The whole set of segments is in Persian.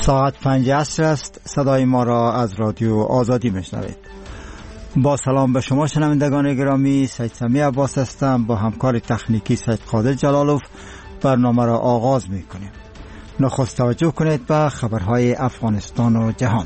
ساعت 5 عصر است. صدای ما را از رادیو آزادی میشنوید. با سلام به شما شنوندگان گرامی، سید سمی عباس هستم. با همکار تکنیکی سید قادر جلالوف برنامه را آغاز میکنیم. نخست توجه کنید به خبرهای افغانستان و جهان.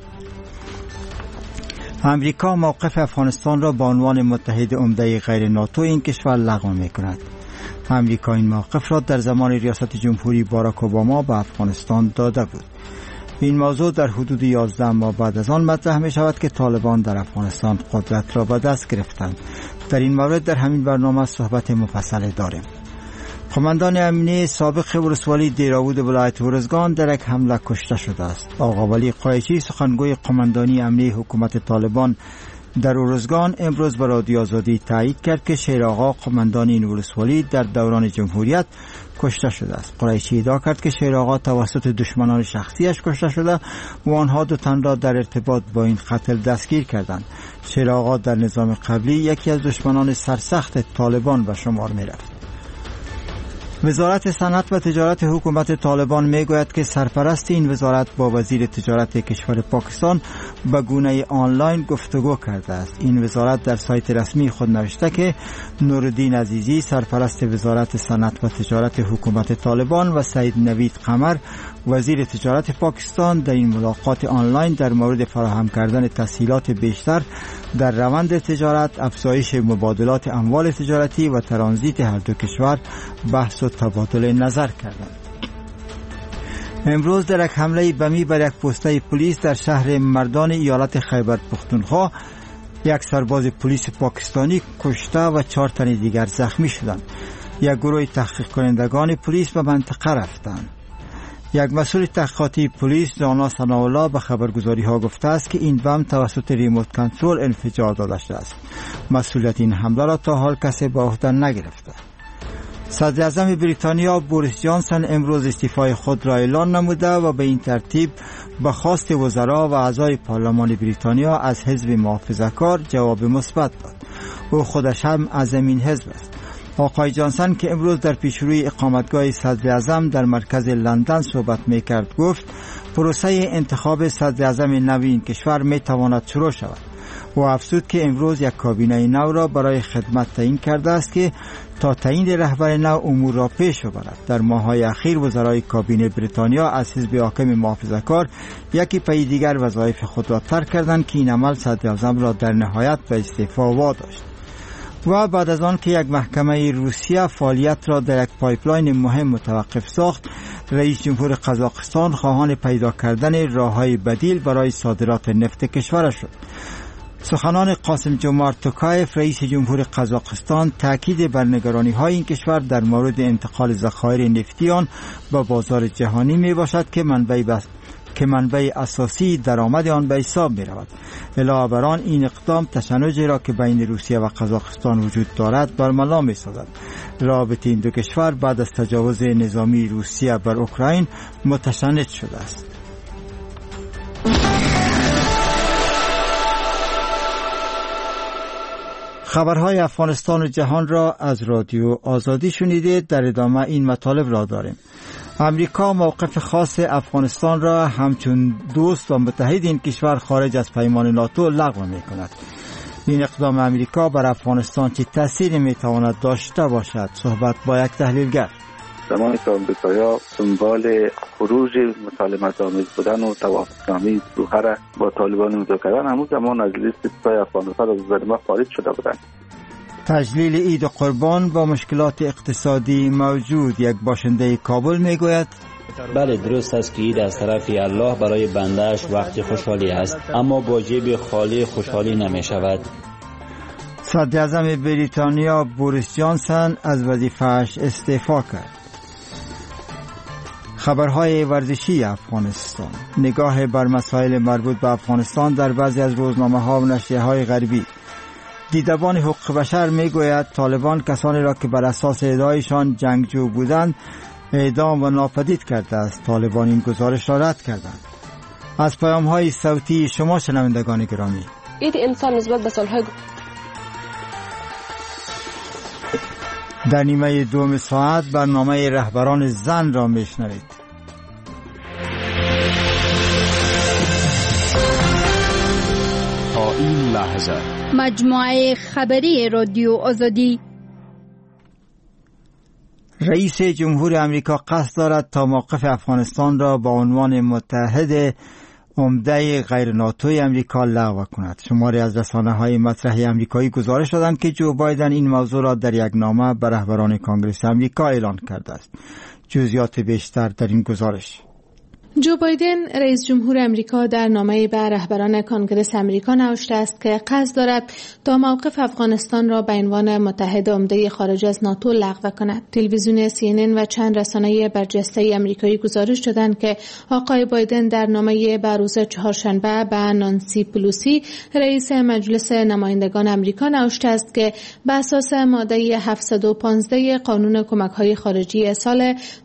امریکا موقف افغانستان را به عنوان متحد عمده غیر ناتو این کشور لغو میکند. امریکا این موقف را در زمان ریاست جمهوری باراک اوباما به افغانستان داده بود. این موضوع در حدود 11 ماه بعد از آن مطرح می شود که طالبان در افغانستان قدرت را به دست گرفتند. در این مورد در همین برنامه صحبت مفصل داریم. قماندان امنی سابق ولسوالی دیراود ولایت ارزگان در یک حمله کشته شده است. آقا ولی قایچی سخنگوی قماندانی امنی حکومت طالبان در ارزگان امروز به رادیو آزادی تایید کرد که شیر آقا قماندان این ولسوالی در دوران جمهوریت کشته شده است. قریشی ادعا کرد که شیر آقا توسط دشمنان شخصیش کشته شده و آنها دو تن را در ارتباط با این قتل دستگیر کردند. شیر آقا در نظام قبلی یکی از دشمنان سرسخت طالبان به شمار می رفت. وزارت صنعت و تجارت حکومت طالبان میگوید که سرپرست این وزارت با وزیر تجارت کشور پاکستان به گونه آنلاین گفتگو کرده است. این وزارت در سایت رسمی خود نوشته که نورالدین عزیزی سرپرست وزارت صنعت و تجارت حکومت طالبان و سید نوید قمر وزیر تجارت پاکستان در این ملاقات آنلاین در مورد فراهم کردن تسهیلات بیشتر در روند تجارت، افزایش مبادلات اموال تجارتی و ترانزیت هر دو کشور بحث و تبادل نظر کردند. امروز در یک حمله بمی بر یک پسته پلیس در شهر مردان ایالت خیبر پختونخوا یک سرباز پلیس پاکستانی کشته و 4 تن دیگر زخمی شدند. یک گروه تحقیق کنندگان پلیس به منطقه رفتند. یک مسئول تحقیقاتی پلیس دانا ثناءالله به خبرگزاری ها گفته است که این بم توسط ریموت کنترل انفجار داده شده است. مسئولیت این حمله را تا حال کسی به عهده نگرفته. صدر اعظم بریتانیا بوریس جانسن امروز استعفای خود را اعلان نموده و به این ترتیب به خواست وزرا و اعضای پارلمان بریتانیا از حزب محافظه‌کار جواب مثبت داد. او خودش هم از این حزب است. آقای جانسن که امروز در پیشروی اقامتگاه صدر اعظم در مرکز لندن صحبت میکرد گفت پروسه انتخاب صدر اعظم نو این کشور میتواند شروع شود. و افزود که امروز یک کابینه نو را برای خدمت تعیین کرده است که تا تعیین رهبر نو امور را پیش ببرد. در ماه‌های اخیر وزرای کابینه بریتانیا از حزب حاکم محافظه‌کار یکی پی دیگر وظایف خود را ترک کردند که این عمل صدر اعظم را در نهایت به استعفا واداشت. و بعد از آن که یک محکمه روسیه فعالیت را در یک پایپلاین مهم متوقف ساخت، رئیس جمهور قزاقستان خواهان پیدا کردن راه‌های بدیل برای صادرات نفت کشورش شد. سخنان قاسم جمارت توکایف رئیس جمهور قزاقستان تاکید بر نگرانی‌های این کشور در مورد انتقال ذخایر نفتی آن به بازار جهانی میباشد که منبع اساسی درآمد آن به حساب می رود. علاوه بر آن این اقدام تشنجی را که بین روسیه و قزاقستان وجود دارد برملا می سازد. رابطه این دو کشور بعد از تجاوز نظامی روسیه بر اوکراین متشنج شده است. خبرهای افغانستان و جهان را از رادیو آزادی شنیدید. در ادامه این مطالب را داریم. امریکا موقف خاص افغانستان را همچون دوست و متحد این کشور خارج از پیمان ناتو لغو می کند. این اقدام امریکا بر افغانستان چه تأثیری می تواند داشته باشد؟ صحبت با یک تحلیلگر. زمانی که امریکایی‌ها دنبال خروج مسالمت‌آمیز بودن و توافقنامه دوحه را با طالبان امضا کردن، همون زمان از لیست سپاه افغانستان از نظر ما خارج شده بودند. تجلیل عید قربان با مشکلات اقتصادی موجود. یک باشنده کابل میگوید بله درست است که عید از طرف الله برای بندهش وقت خوشحالی است، اما با جیب خالی خوشحالی نمی شود. صدر اعظم بریتانیا بوریس جانسن از وظیفه‌اش استعفا کرد. خبرهای ورزشی افغانستان. نگاه بر مسائل مربوط به افغانستان در بعضی از روزنامه‌ها و نشریه‌های غربی. دیدبان حقوق بشر میگوید طالبان کسانی را که بر اساس ادعایشان جنگجو بودند اعدام و ناپدید کرده است. طالبان این گزارش را رد کردند. از پیام‌های صوتی شما شنوندگان گرامی. اید انسان نسبت به سال‌های در نیمه دوم ساعت برنامه رهبران زن را میشنوید. این لحظه مجموعه خبری رادیو آزادی. رئیس جمهور آمریکا قصد دارد تا موقف افغانستان را با عنوان متحد عمده غیر ناتوی آمریکا لغو کند. شماری از رسانه‌های مطرح آمریکایی گزارش دادند که جو بایدن این موضوع را در یک نامه به رهبران کنگره آمریکا اعلان کرده است. جزئیات بیشتر در این گزارش. جو بایدن رئیس جمهور امریکا در نامه به رهبران کنگره امریکا نوشته است که قصد دارد تا موقف افغانستان را به عنوان متحد عمده خارج از ناتو لغو کند. تلویزیون CNN و چند رسانه برجسته امریکایی گزارش دادند که آقای بایدن در نامه به روز چهارشنبه به نانسی پلوسی رئیس مجلس نمایندگان امریکا نوشته است که به اساس ماده 715 قانون کمک‌های خارجی سال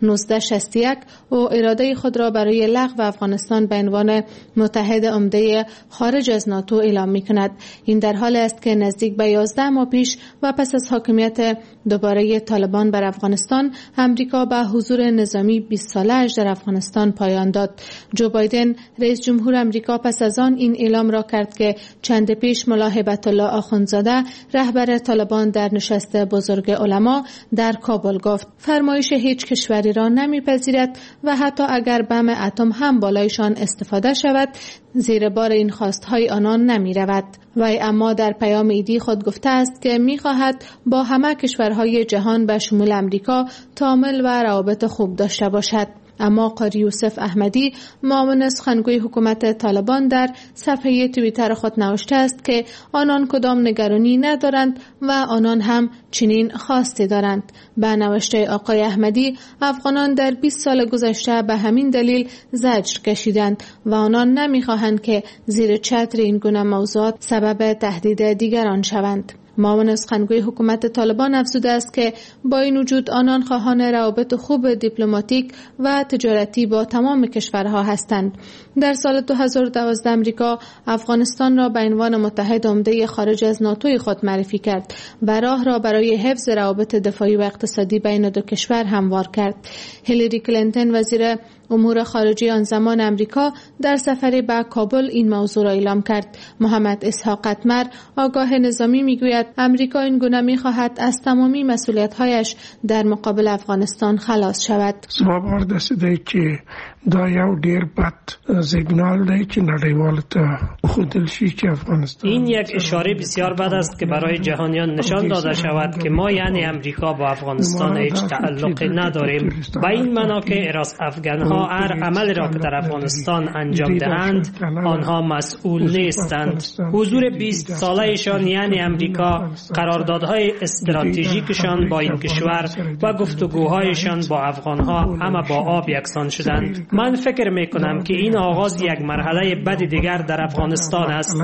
1961 او اراده خود را برای لغو افغانستان به عنوان متحد عمده خارج از ناتو اعلام می‌کند. این در حالی است که نزدیک به 11 ماه پیش و پس از حاکمیت دوباره طالبان بر افغانستان، امریکا به حضور نظامی 20 ساله‌اش در افغانستان پایان داد. جو بایدن رئیس جمهور امریکا پس از آن این اعلام را کرد که چند پیش ملا هیبت الله آخوندزاده رهبر طالبان در نشست بزرگ علما در کابل گفت فرمایش هیچ کشوری را نمی‌پذیرد و حتی اگر بم اتم هم بالایشان استفاده شود زیر بار این خواستهای آنان نمی رود. وی اما در پیام ایدی خود گفته است که می خواهد با همه کشورهای جهان به شمول امریکا تعامل و روابط خوب داشته باشد. اما قاری یوسف احمدی معاون سخنگوی حکومت طالبان در صفحه توییتر خود نوشته است که آنان کدام نگرانی ندارند و آنان هم چنین خواسته دارند. به نوشته آقای احمدی افغانان در 20 سال گذشته به همین دلیل زجر کشیدند و آنان نمیخواهند که زیر چتر این گونه موضوعات سبب تهدید دیگران شوند. معاون سخنگوی حکومت طالبان افزوده است که با این وجود آنان خواهان روابط خوب دیپلماتیک و تجارتی با تمام کشورها هستند. در سال 2012 امریکا افغانستان را به عنوان متحد عمده خارج از ناتو خود معرفی کرد و راه را برای حفظ روابط دفاعی و اقتصادی بین دو کشور هموار کرد. هیلاری کلینتون وزیر امور خارجه آن زمان امریکا در سفری به کابل این موضوع را اعلام کرد. محمد اسحاق قطمر آگاه نظامی میگوید امریکا این گونه میخواهد از تمامی مسئولیت‌هایش در مقابل افغانستان خلاص شود. سوابار دسته که دا یو ډیر بد سیگنال دی چې نړیوال ته خودل شي چې افغانستان این یک اشاره بسیار بد است که برای جهانیان نشان داده شود که ما یعنی امریکا با افغانستان هیچ تعلق نداریم. به این معنا که افغانها هر عمل را که در افغانستان انجام دهند آنها مسئول نیستند. حضور 20 ساله‌شان یعنی امریکا، قراردادهای استراتژیکشان با این کشور و گفتگوهایشان با افغانها همه با آب یکسان شدند. من فکر میکنم که این آغاز یک مرحله بد دیگر در افغانستان است.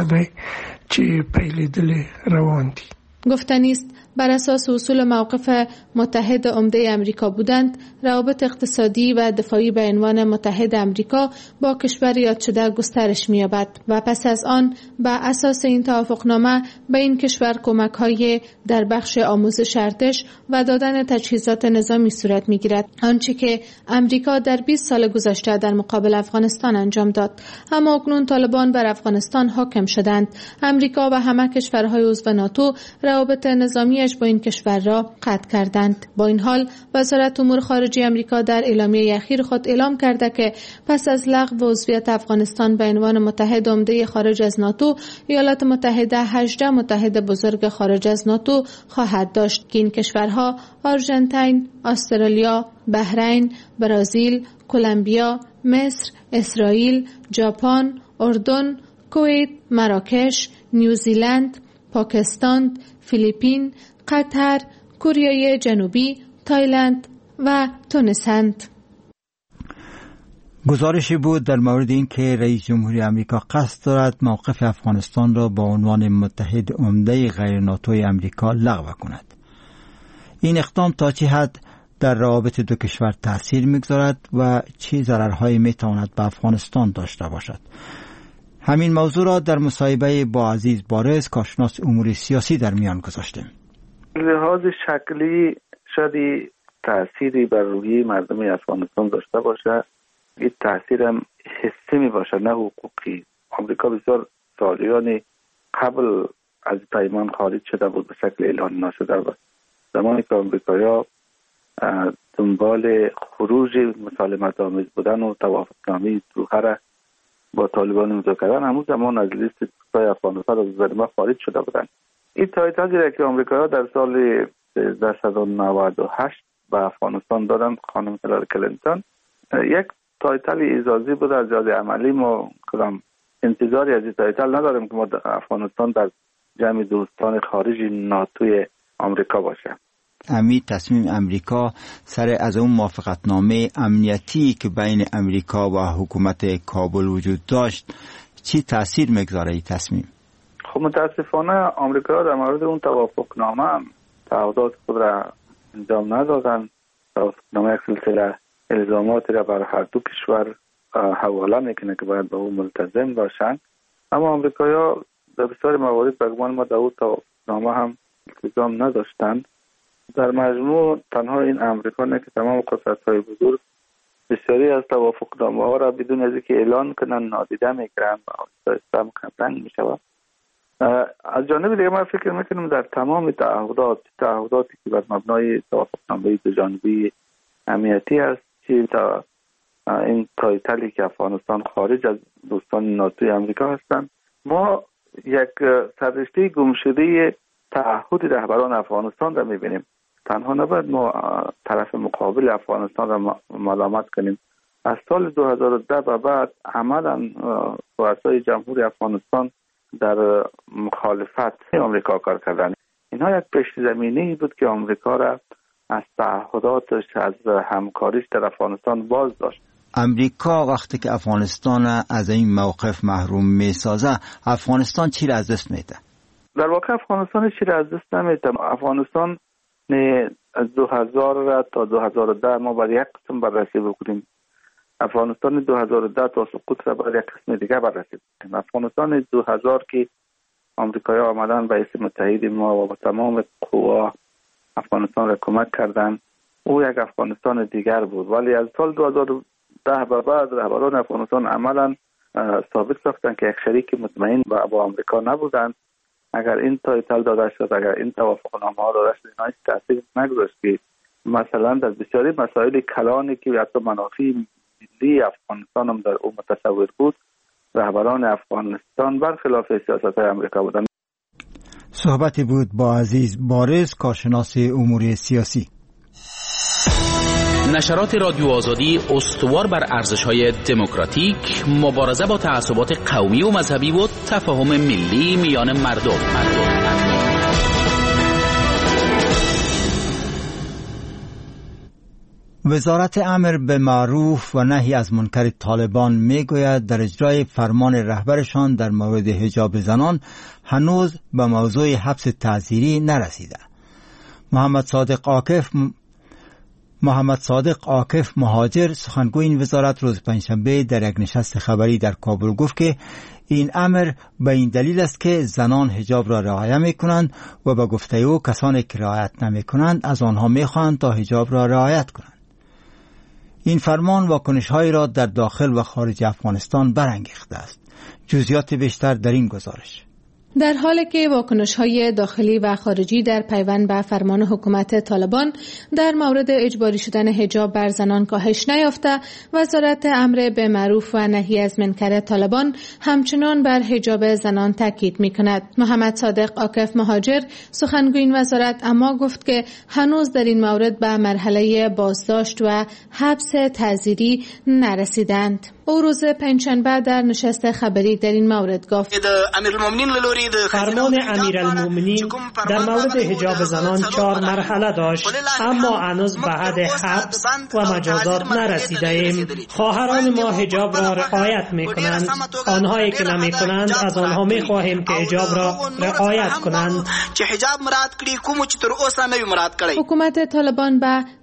گفتنی است بر اساس اصول موقف متحد عمده امریکا بودند، روابط اقتصادی و دفاعی به عنوان متحد امریکا با کشور یاد شده گسترش می‌یابد و پس از آن بر اساس این توافقنامه به این کشور کمک‌های در بخش آموزش ارتش و دادن تجهیزات نظامی صورت می‌گیرد، آنچه که امریکا در 20 سال گذشته در مقابل افغانستان انجام داد. اما اکنون طالبان بر افغانستان حاکم شدند. امریکا و همه کشورهای عضو ناتو روابط نظامی با این کشور را قطع کردند. با این حال وزارت امور خارجه آمریکا در اعلامیه اخیر خود اعلام کرده که پس از لغو عضویت افغانستان به عنوان متحد عمده خارج از ناتو، ایالات متحده 18 متحد بزرگ خارج از ناتو خواهد داشت که این کشورها آرژانتین، استرالیا، بحرین، برزیل، کلمبیا، مصر، اسرائیل، ژاپن، اردن، کویت، مراکش، نیوزیلند، پاکستان، فیلیپین، قطر، کره جنوبی، تایلند و تونسند. گزارشی بود در مورد این که رئیس جمهوری آمریکا قصد دارد موقف افغانستان را با عنوان متحد عمده غیر ناتوی آمریکا لغو کند. این اقدام تا چه حد در روابط دو کشور تاثیر می‌گذارد و چه ضررهایی می‌تواند به افغانستان داشته باشد؟ همین موضوع را در مصاحبه با عزیز بارز، کارشناس امور سیاسی، در میان گذاشتیم. لحاظ شکلی شاید تأثیری بر روحیه مردم افغانستان داشته باشه. این تأثیر هم حسی می باشه نه حقوقی. آمریکا بسیار سالیان قبل از پیمان خارج شده بود به شکل اعلان نشده بود. زمانی که آمریکایی‌ها دنبال خروج مسالمت‌آمیز بودن و توافقنامه دوحه را با طالبان امضا کردن، همون زمان از لیست دوستای افغانستان از نظر خارج شده بودند. این تایتلی را که آمریکایی‌ها در سال 1398 به افغانستان دادن، خانم هیلاری کلینتون، یک تایتل اعزازی بود. از جهت عملی ما کدام انتظاری از این تایتل نداریم که ما در افغانستان در جمع دوستان خارج ناتوی آمریکا باشه. امی تصمیم امریکا سر از اون موافقتنامه امنیتی که بین امریکا و حکومت کابل وجود داشت چی تاثیر میگذاره این تصمیم؟ خب متاسفانه آمریکا در مورد اون توافقنامه تعهدات خود را انجام ندادن. توافقنامه یک سلسله الزاماتی را بر هر دو کشور حواله میکنه که باید به اون ملتزم باشند، اما آمریکایی‌ها در بسیار موارد به گمان ما در اون توافقنامه هم التزام نداشتند. در مجموع تنها این امریکا نه که تمام قدرت‌های بزرگ بسیاری از توافقنامه‌ها را بدون از اینکه اعلان کنن نادیده میگیرند و آهسته هم کمرنگ میشود. از جانب دیگه من فکر میکنم در تمام تعهداتی که بر مبنای توافقنامه دوجانبه امنیتی است، که تا این تایتلی که افغانستان خارج از دوستان ناتوی امریکا هستند، ما یک سررشته گمشده تعهد رهبران افغانستان را میبینیم. تنها نباید ما طرف مقابل افغانستان را ملامت کنیم. از سال 2010 به بعد عملا رؤسای جمهور افغانستان در مخالفت آمریکا کار کردن. اینها یک پیش زمینه‌ای بود که آمریکا را از تعهداتش، از همکاریش در افغانستان باز داشت. امریکا وقتی که افغانستان از این موقف محروم میسازه، افغانستان چی را از دست میده؟ در واقع افغانستان چی را از دست نمیده. افغانستان از 2000 تا 2010 ما باید یک قسم بررسی بکنیم. افغانستان 2010 تا سقوط را باید یک قسم دیگه بررسی بکنیم. افغانستان 2000 که آمریکایی‌ها آمدن به اسم متحد ما و با تمام قوا افغانستان را کمک کردند، او یک افغانستان دیگر بود. ولی از سال 2010 به بعد رهبران افغانستان عملا ثابت ساختند که یک شریک مطمئن با آمریکا نبودند. اگر این تایتل داده شد، اگر این توافقنامه‌ها داده شد، اینا هیچ تأثیر نگذاشت که مثلا در بسیاری مسائل کلانی که حتی منافع ملی افغانستان هم در اون متصور بود، رهبران افغانستان برخلاف سیاست‌های آمریکا بودند. صحبتی بود با عزیز بارز، کارشناس امور سیاسی. نشرات رادیو آزادی استوار بر ارزش‌های دموکراتیک، مبارزه با تعصبات قومی و مذهبی و تفاهم ملی میان مردم. وزارت امر به معروف و نهی از منکر طالبان میگوید در اجرای فرمان رهبرشان در مورد حجاب زنان هنوز به موضوع حبس تعزیری نرسیده. محمد صادق عاکف مهاجر، سخنگوی این وزارت، روز پنجشنبه در یک نشست خبری در کابل گفت که این امر به این دلیل است که زنان حجاب را رعایت می‌کنند و به گفته او کسانی که رعایت نمی‌کنند از آنها می‌خواهند تا حجاب را رعایت کنند. این فرمان واکنش‌هایی را در داخل و خارج افغانستان برانگیخته است. جزئیات بیشتر در این گزارش. در حالی که واکنش‌های داخلی و خارجی در پیوند به فرمان حکومت طالبان در مورد اجباری شدن حجاب بر زنان کاهش نیافته، وزارت امر به معروف و نهی از منکر طالبان همچنان بر حجاب زنان تاکید می‌کند. محمد صادق عاکف مهاجر، سخنگوی این وزارت، اما گفت که هنوز در این مورد به مرحله بازداشت و حبس تعزیری نرسیدند. او روز پنجشنبه در نشست خبری در این مورد گفت: فرمان امیرالمومنین در مورد حجاب زنان 4 مرحله داشت، اما هنوز به حد حبس و مجازات نرسیده ایم. خواهران ما حجاب را رعایت می کنند. آنهایی که نمی کنند از آنها می خواهیم که حجاب را رعایت کنند. حکومت طالبان به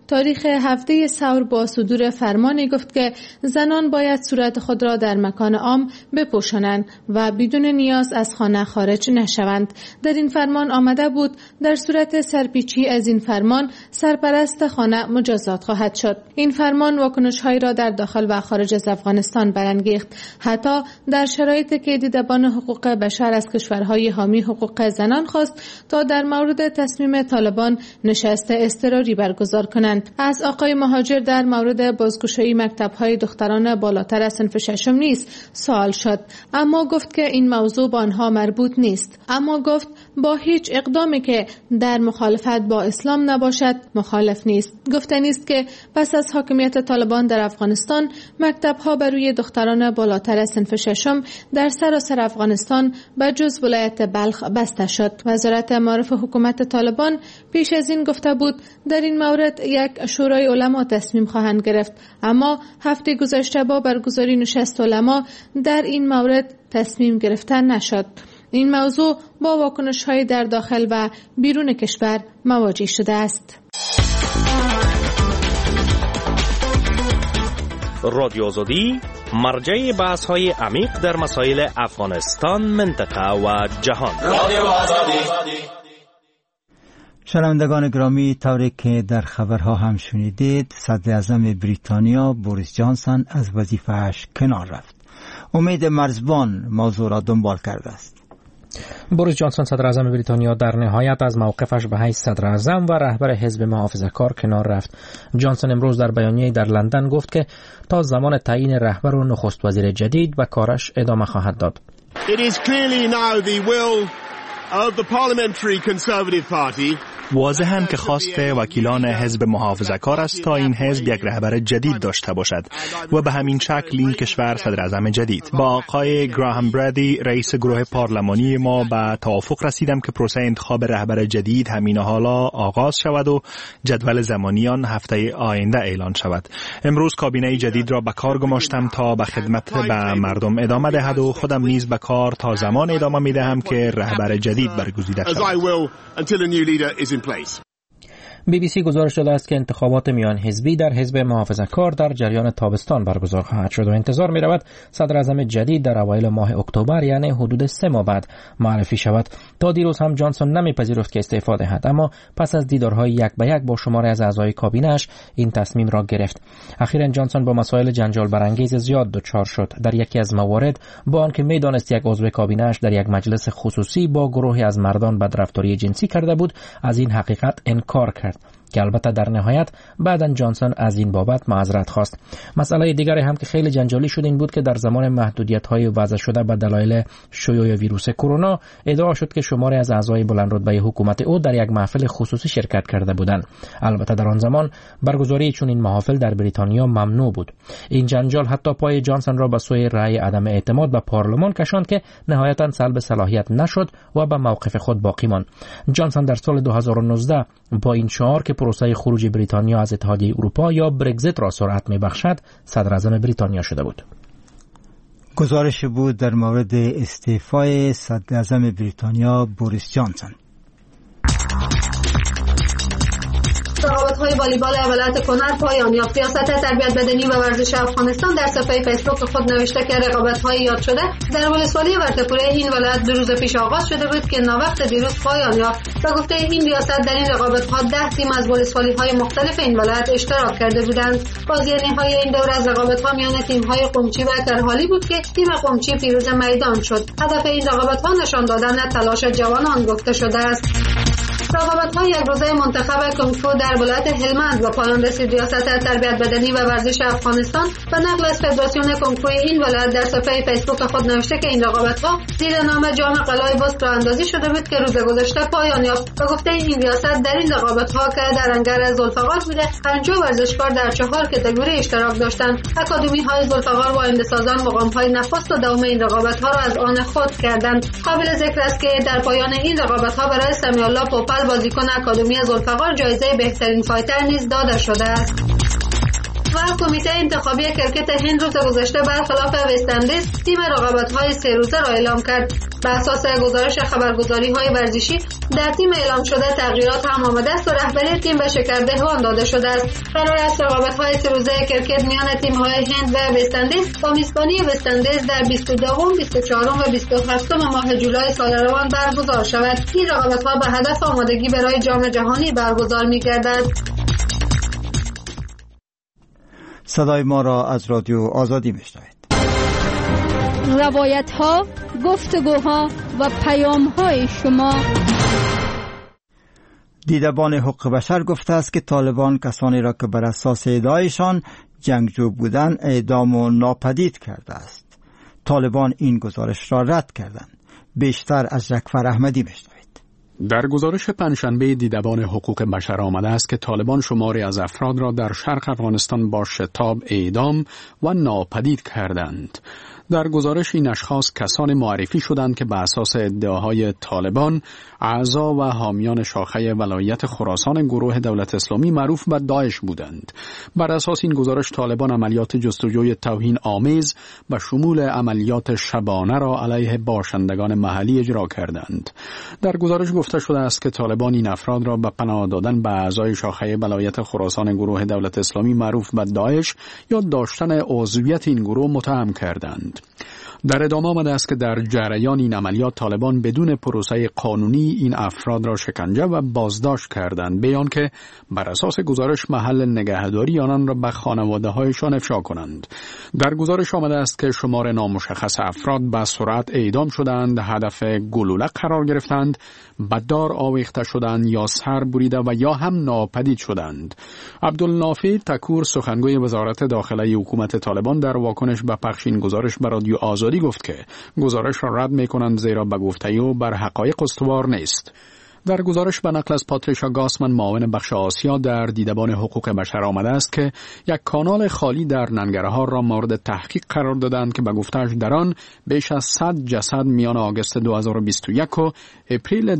تاریخ هفته ثور با صدور فرمانی گفت که زنان باید صورت خود را در مکان عام بپوشانند و بدون نیاز از خانه خارج نشوند. در این فرمان آمده بود در صورت سرپیچی از این فرمان سرپرست خانه مجازات خواهد شد. این فرمان واکنش‌هایی را در داخل و خارج از افغانستان برانگیخت، حتی در شرایطی که دیدبان حقوق بشر از کشورهای حامی حقوق زنان خواست تا در مورد تصمیم طالبان نشست اضطراری برگزار کنند. از آقای مهاجر در مورد بازگشایی مکتب‌های دختران بالاتر از صنف ششم نیست سوال شد، اما گفت که این موضوع با آنها مربوط نیست. اما گفت با هیچ اقدامی که در مخالفت با اسلام نباشد مخالف نیست. گفتنی است که پس از حاکمیت طالبان در افغانستان مکتب‌ها برای دختران بالاتر از صنف ششم در سراسر افغانستان به جز ولایت بلخ بسته شد. وزارت معارف حکومت طالبان پیش از این گفته بود در این مورد یک شورای علما تصمیم خواهند گرفت، اما هفته گذشته با برگزاری نشست علما در این مورد تصمیم گرفته نشد. این موضوع با واکنش‌های در داخل و بیرون کشور مواجه شده است. رادیو آزادی مرجع بحث‌های عمیق در مسائل افغانستان، منطقه و جهان. رادیو آزادی. شنوندگان گرامی، طوری که در خبرها هم شنیدید، صدر اعظم بریتانیا بوریس جانسون از وظیفه‌اش کنار رفت. امید مرزبان موضوع را دنبال کرده است. بوریس جانسون صدر اعظم بریتانیا در نهایت از موقفش به حیث صدر اعظم و رهبر حزب محافظه‌کار کنار رفت. جانسون امروز در بیانیه‌ای در لندن گفت که تا زمان تعیین رهبر و نخست وزیر جدید به کارش ادامه خواهد داد. It is clearly now the will of the Parliamentary Conservative Party. واضحاً که خواست وکیلان حزب محافظه‌کار است تا این حزب یک رهبر جدید داشته باشد و به همین شکل این کشور صدر اعظم جدید. با آقای گراهام برادی رئیس گروه پارلمانی ما به توافق رسیدم که پروسه انتخاب رهبر جدید همین حالا آغاز شود و جدول زمانی آن هفته آینده اعلان شود. امروز کابینه جدید را به کار گماشتم تا به خدمت به مردم ادامه دهد و خودم نیز به کار تا زمان ادامه می‌دهم که رهبر جدید برگزیده شود. BBC گزارش داده است که انتخابات میان حزبی در حزب محافظه‌کار در جریان تابستان برگزار خواهد شد و انتظار می رود صدر اعظم جدید در اوایل ماه اکتبر، یعنی حدود 3 ماه بعد معرفی شود. تا دیروز هم جانسون نمیپذیرفت که استعفا دهد، اما پس از دیدارهای یک به یک با شماری از اعضای کابینه‌اش این تصمیم را گرفت. اخیراً جانسون با مسائل جنجال برانگیز زیاد دچار شد. در یکی از موارد با آنکه میدانست یک عضو کابینه‌اش در یک مجلس خصوصی با گروهی از مردان بدرفتاری جنسی کرده بود، از این حقیقت انکار کرد که البته در نهایت بعداً جانسون از این بابت معذرت خواست. مسئله دیگری هم که خیلی جنجالی شد این بود که در زمان محدودیت‌های وضع شده به دلایل شیوع ویروس کرونا ادعا شد که شماری از اعضای بلندرتبه حکومت او در یک محفل خصوصی شرکت کرده بودند. البته در آن زمان برگزاری چون این محافل در بریتانیا ممنوع بود. این جنجال حتی پای جانسون را به سوی رأی عدم اعتماد به پارلمان کشاند که نهایتاً سلب صلاحیت نشد و به موقف خود باقی ماند. جانسون در سال 2019 با این شعار که پروسه خروج بریتانیا از اتحادیه اروپا یا برگزیت را سرعت می‌بخشد صدر اعظم بریتانیا شده بود. گزارش بود در مورد استعفای صدر اعظم بریتانیا بوریس جانسون. رقابت‌های والیبال ایالت کنر پایان یافت. ریاست تربیت بدنی و ورزش افغانستان در صفحه فیسبوک خود نوشته که رقابت‌های یاد شده در ولسوالی ورته‌پوره این ولایت 2 روز پیش آغاز شده بود که ناوقت دیروز پایان یافت و گفته این ریاست در این رقابت‌ها 10 تیم از ولسوالی‌های مختلف این ولایت اشتراک کرده بودند. بازی نهایی این دور از رقابت‌ها میان تیم‌های قمچی و کرهالی بود که تیم قمچی پیروز میدان شد. هدف این رقابت‌ها نشان دادن تلاش جوانان گفته شده است. رقابت‌های یک روزه منتخب کنگفو در ولایت هلمند و پایان رسید. ریاست تربیت بدنی و ورزش افغانستان به نقل از فدراسیون کنگفوی این ولایت در صفحه فیسبوک خود نوشته که این رقابت‌ها زیر نام جام قلعه بست راه‌اندازی شده بود که روز گذشته پایان یافت و گفته این ریاست در این رقابت‌ها که در انگر ذوالفقار بوده 50 ورزشکار در 4 کاتگوری اشتراک داشتند. اکادمی‌های ذوالفقار و آینده‌سازان مقام‌های نخست و دوم این رقابت‌ها را از آن خود کردند. قابل ذکر است که در پایان این رقابت‌ها برای سمیع الله پوپل بازیکن اکادمی ذوالفقار جایزه بهترین فایتر نیز داده شده است. و کمیته انتخابی کرکت هند روز گذشته برخلاف وست اندیز تیم رقابت‌های 3 روزه را اعلام کرد. بر اساس گزارش خبرگزاری‌های ورزشی در تیم اعلام شده تغییرات هم آمده است و رهبری تیم به شکردهوان داده شده است. قرار است رقابت‌های 3 روزه کرکت میان تیم‌های هند و وست اندیز با میزبانی وست اندیز در 22، 24 و 27 ماه جولای سال روان برگزار شود. این رقابت‌ها به هدف آمادگی برای جام جهانی برگزار می‌گردد. صدای ما را از رادیو آزادی میشنوید. روایت‌ها، گفتگوها و پیام‌های شما. دیدبان حقوق بشر گفته است که طالبان کسانی را که بر اساس ادعایشان جنگجو بودند اعدام و ناپدید کرده است. طالبان این گزارش را رد کردند. بیشتر از جعفر احمدی میشنوید. در گزارش پنجشنبه دیدبان حقوق بشر آمده است که طالبان شماری از افراد را در شرق افغانستان با شتاب اعدام و ناپدید کردند. در گزارش این اشخاص کسانی معرفی شدند که به اساس ادعاهای طالبان اعضا و حامیان شاخه ولایت خراسان گروه دولت اسلامی معروف به داعش بودند. بر اساس این گزارش طالبان عملیات جستجوی توهین آمیز و شمول عملیات شبانه را علیه باشندگان محلی اجرا کردند. در گزارش گفته شده است که طالبان این افراد را به پناه دادن به اعضای شاخه ولایت خراسان گروه دولت اسلامی معروف به داعش یا داشتن عضویت این گروه متهم کردند. در ادامه آمده است که در جریان این عملیات طالبان بدون پروسه قانونی این افراد را شکنجه و بازداشت کردند، بیان که بر اساس گزارش محل نگهداری آنان را به خانواده‌هایشان افشا کنند. در گزارش آمده است که شمار نامشخص افراد به سرعت اعدام شدند، هدف گلوله قرار گرفتند، به دار آویخته شدند یا سر بریده و یا هم ناپدید شدند. عبدالنافع تکور سخنگوی وزارت داخله حکومت طالبان در واکنش به پخش این گزارش به رادیو آزادی گفت که گزارش را رد می‌کنند زیرا به گفته او بر حقایق استوار نیست. در گزارش به نقل از پاتریشا گاسمن معاون بخش آسیا در دیدبان حقوق بشر آمده است که یک کانال خالی در ننگرهار را مورد تحقیق قرار دادند که به گفته‌اش در آن بیش از 100 جسد میان آگوست 2021 و اپریل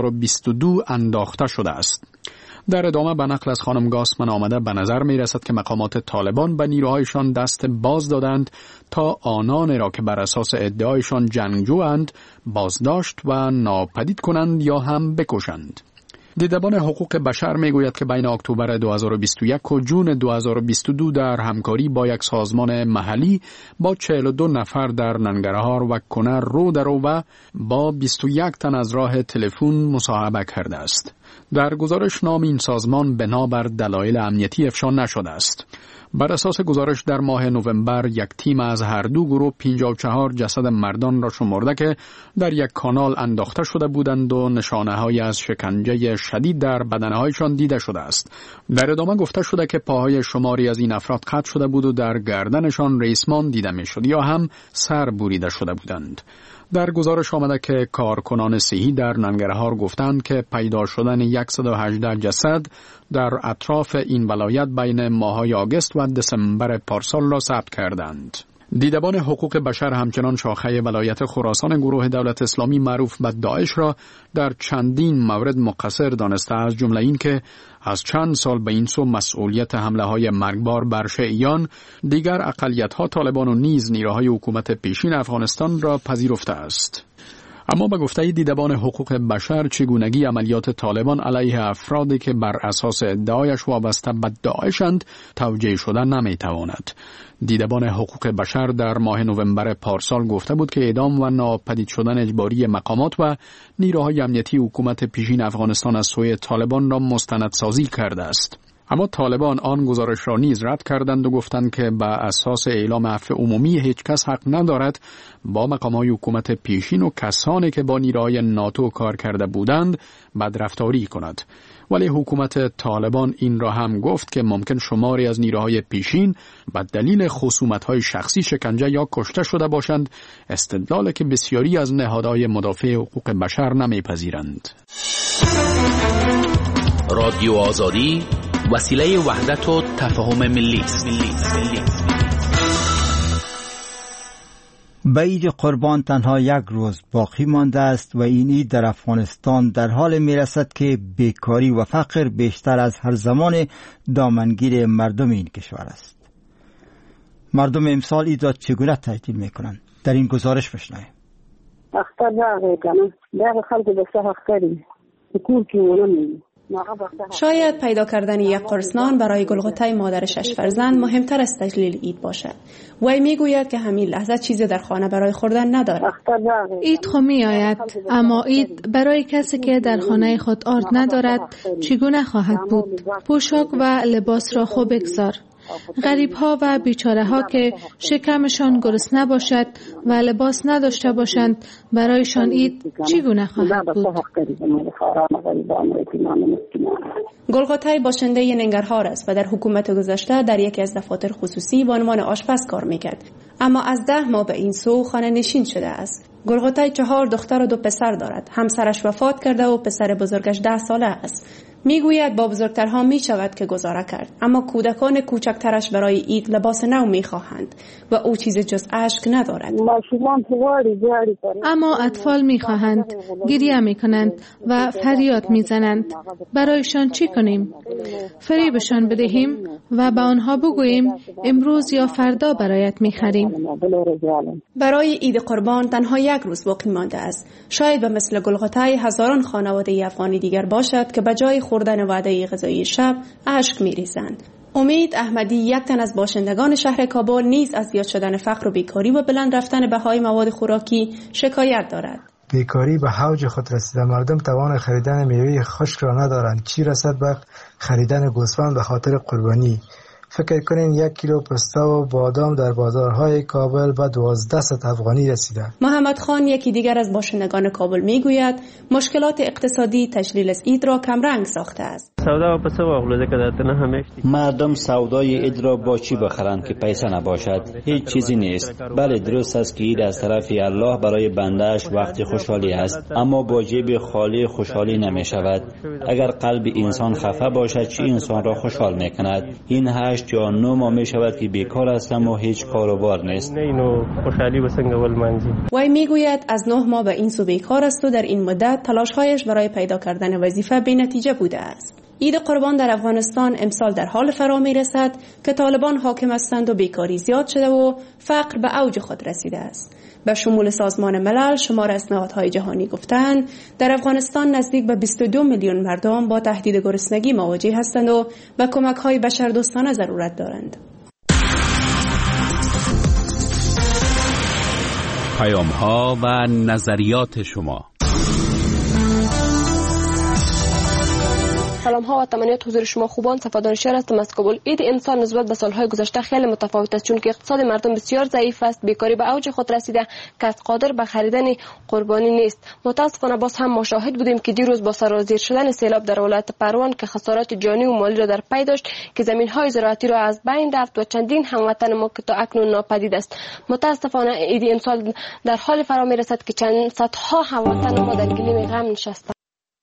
2022 انداخته شده است. در ادامه به نقل از خانم گاسمن آمده به نظر می رسد که مقامات طالبان به نیروهایشان دست باز دادند تا آنان را که بر اساس ادعایشان جنگجویند بازداشت و ناپدید کنند یا هم بکشند. دیدبان حقوق بشر می گوید که بین اکتبر 2021 و جون 2022 در همکاری با یک سازمان محلی با 42 نفر در ننگرهار و کنر رو در رو و با 21 تن از راه تلفن مصاحبه کرده است. در گزارش نام این سازمان بنابر دلایل امنیتی افشا نشده است. بر اساس گزارش در ماه نوامبر یک تیم از هر دو گروه 54 جسد مردان را شمرده که در یک کانال انداخته شده بودند و نشانه‌هایی از شکنجه شدید در بدنهایشان دیده شده است. در ادامه گفته شده که پاهای شماری از این افراد قطع شده بود و در گردنشان ریسمان دیده می‌شد یا هم سر بریده شده بودند. در گزارش آمده که کارکنان صحی در ننگرهار گفتند که پیدا شدن 118 جسد در اطراف این ولایت بین ماه‌های آگوست و دسامبر پارسال را ثبت کردند. دیدبان حقوق بشر همچنان شاخه ولایت خراسان گروه دولت اسلامی معروف به داعش را در چندین مورد مقصر دانسته، از جمله این که از چند سال به این سو مسئولیت حمله های مرگبار بر شیعیان، دیگر اقلیت ها طالبان و نیز نیروهای حکومت پیشین افغانستان را پذیرفته است. اما به گفته دیدبان حقوق بشر چگونگی عملیات طالبان علیه افرادی که بر اساس ادعایش وابسته به داعشند توجیه شده نمیتواند. دیدبان حقوق بشر در ماه نوامبر پارسال گفته بود که اعدام و ناپدید شدن اجباری مقامات و نیروهای امنیتی حکومت پیشین افغانستان از سوی طالبان را مستندسازی کرده است. اما طالبان آن گزارش را نیز رد کردند و گفتند که به اساس اعلام عفو عمومی هیچ کس حق ندارد با مقامات حکومت پیشین و کسانی که با نیروهای ناتو کار کرده بودند بدرفتاری کند. ولی حکومت طالبان این را هم گفت که ممکن شماری از نیروهای پیشین به دلیل خصومت‌های شخصی شکنجه یا کشته شده باشند، استدلالی که بسیاری از نهادهای مدافع حقوق بشر نمی‌پذیرند. رادیو آزادی وسیله وحدت و تفاهم ملی است. به عید قربان تنها یک روز باقی مانده است و این عید در افغانستان در حال می رسد که بیکاری و فقر بیشتر از هر زمان دامنگیر مردم این کشور است. مردم امسال عید را چگونه تعطیل میکنند؟ در این گزارش بشنویم. اختر راغی کنه در خلق بسه اختری کور کی ولن. شاید پیدا کردن یک قرصنان برای گلغوته مادر 6 فرزند مهمتر از تجلیل عید باشد. وی میگوید که همین لحظه چیزی در خانه برای خوردن ندارد. عید خو می آید، اما عید برای کسی که در خانه خود آرد ندارد چگونه خواهد بود؟ پوشاک و لباس را خوب بگذار. غریب ها و بیچاره ها که شکمشان گرسنه باشد و لباس نداشته باشند برایشان عید چگونه خواهد بود؟ گلغوته باشنده ننگرهار است و در حکومت گذشته در یکی از دفاتر خصوصی به عنوان آشپز کار میکرد، اما از 10 ماه به این سو خانه نشین شده است. گلغوته 4 دختر و 2 پسر دارد. همسرش وفات کرده و پسر بزرگش 10 ساله است. میگوید با بزرگترها می شود که گذاره کرد، اما کودکان کوچکترش برای عید لباس نو می خواهند و او چیز جز اشک ندارد. اما اطفال می خواهند، گریه می کنند و فریاد می زنند. برایشان چی کنیم؟ فریبشان بدهیم و به آنها بگوییم امروز یا فردا برایت می خریم. برای عید قربان تنها 1 روز باقی مانده است. شاید به مثل گلغوته هزاران خانواده افغانی دیگر باشد که به جای خوردن وعده غذایی شب اشک می‌ریزند. امید احمدی، یک تن از باشندگان شهر کابل، نیز از زیاد شدن فقر و بیکاری و بلند رفتن بهای مواد خوراکی شکایت دارد. بیکاری به اوج خود رسیده. مردم توان خریدن میوه خشک را ندارند، چی رسد به خریدن گوسفند به خاطر قربانی. فکر کنین 1 کیلو پسته و بادام در بازارهای کابل به 12 افغانی رسیده. محمد خان، یکی دیگر از باشندگان کابل، میگوید مشکلات اقتصادی تجلیل از عید را کمرنگ ساخته است. مردم سودای عید را با چی بخرند که پیسه نباشد؟ هیچ چیزی نیست. بله، درست است که عید از طرف الله برای بندهش وقت خوشحالی است، اما با جیب خالی خوشحالی نمی شود. اگر قلب انسان خفه باشد چی انسان را خوشحال می کند؟ این 8 یا 9 ماه می شود که بیکار هستم و هیچ کاروبار نیست. وی میگوید از 9 ماه به این سو بیکار است و در این مدت تلاش‌هایش برای پیدا کردن وظیفه بی نتیجه بوده است. عید قربان در افغانستان امسال در حال فرا می رسد که طالبان حاکم هستند و بیکاری زیاد شده و فقر به اوج خود رسیده است. به شمول سازمان ملل شمار از نهادهای جهانی گفتند در افغانستان نزدیک به 22 میلیون مردم با تهدید گرسنگی مواجه هستند و به کمک‌های بشردوستانه ضرورت دارند. پیام‌ها و نظریات شما. سلام ها و تمنیات حضور شما خوبان. صفادان شهر هستم از کابل. عید امسال نسبت به سالهای گذشته خیلی متفاوت است، چون که اقتصاد مردم بسیار ضعیف است، بیکاری به اوج خود رسیده، کس قادر به خریدن قربانی نیست. متاسفانه باز هم ما شاهد بودیم که دیروز با سرازیر شدن سیلاب در ولایت پروان که خسارات جانی و مالی را در پی داشت که زمین‌های زراعتی را از بین رفت و چندین هموطن ما که تا اکنون ناپدید است. متاسفانه عید امسال در حال فرا میرسد که چند صدها هموطن ما در گلیم غم نشستند.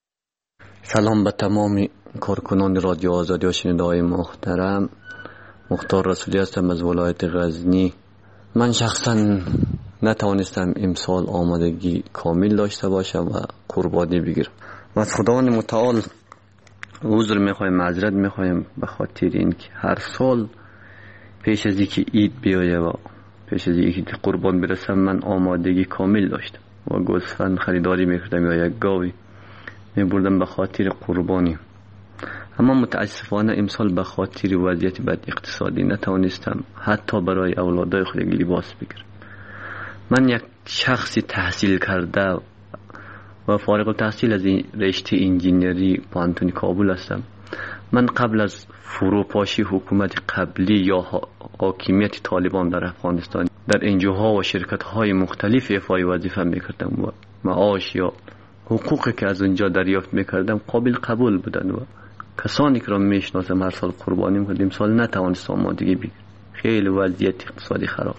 سلام به تمام کارکنان رادیو آزادی و شنونده‌های محترم. مختار رسولی هستم از ولایت غزنی. من شخصا نتوانستم امسال آمادگی کامل داشته باشم و قربانی بگیرم. و از خداوند متعال عذر میخوایم، معذرت میخوایم به خاطر اینکه هر سال پیش از اینکه عید بیایه و پیش از اینکه قربان برسم من آمادگی کامل داشتم و گوسفند خریداری میکردم یا یک گاوی میبردم به خاطر قربانی. اما متاسفانه امسال به خاطر وضعیت بد اقتصادی نتوانستم حتی برای اولادای خود لباس بگیرم. من یک شخص تحصیل کرده و فارغ التحصیل از رشته انجینری پانتون کابل هستم. من قبل از فروپاشی حکومت قبلی یا حاکمیت طالبان در افغانستان در انجوها و شرکت‌های مختلف ایفای وظیفه میکردم و معاش یا حقوقی که از اونجا دریافت میکردم قابل قبول بودن و کسانی که را میشناسم هر سال قربانی میکردیم سال نتوانست آمادگی بگیرم. خیلی وضعیت اقتصادی خراب.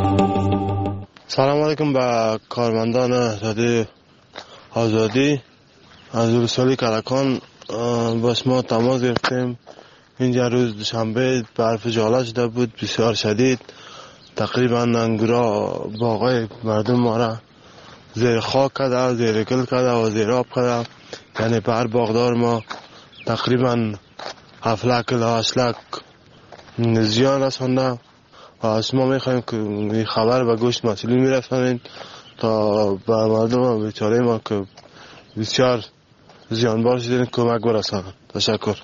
سلام علیکم به کارمندان رادیو آزادی. از رسولی کلکان باش ما تماس گرفتیم. اینجا روز دوشنبه برف جاله شده بود بسیار شدید. تقریبا انگورا باغای مردم ما را زیر خاک کرده، زیر گل کرده و زیر آب کرده. یعنی بر باغدار ما تقریبا 7 لک الی 8 لک زیان رسانده از ما میخوایم که خبر به گوش مسئولین میرسانید تا به مردم بیچاره ما که بسیار زیانبار شدن کمک برسانند. تشکر.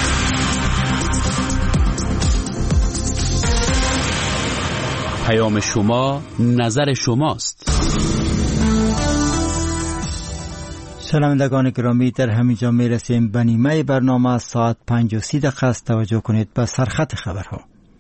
پیام شما، نظر شماست. شنوندگان گرامی، در همینجا میرسیم به نیمه برنامه. ساعت 5:30 است. توجه کنید به سرخط خبرها.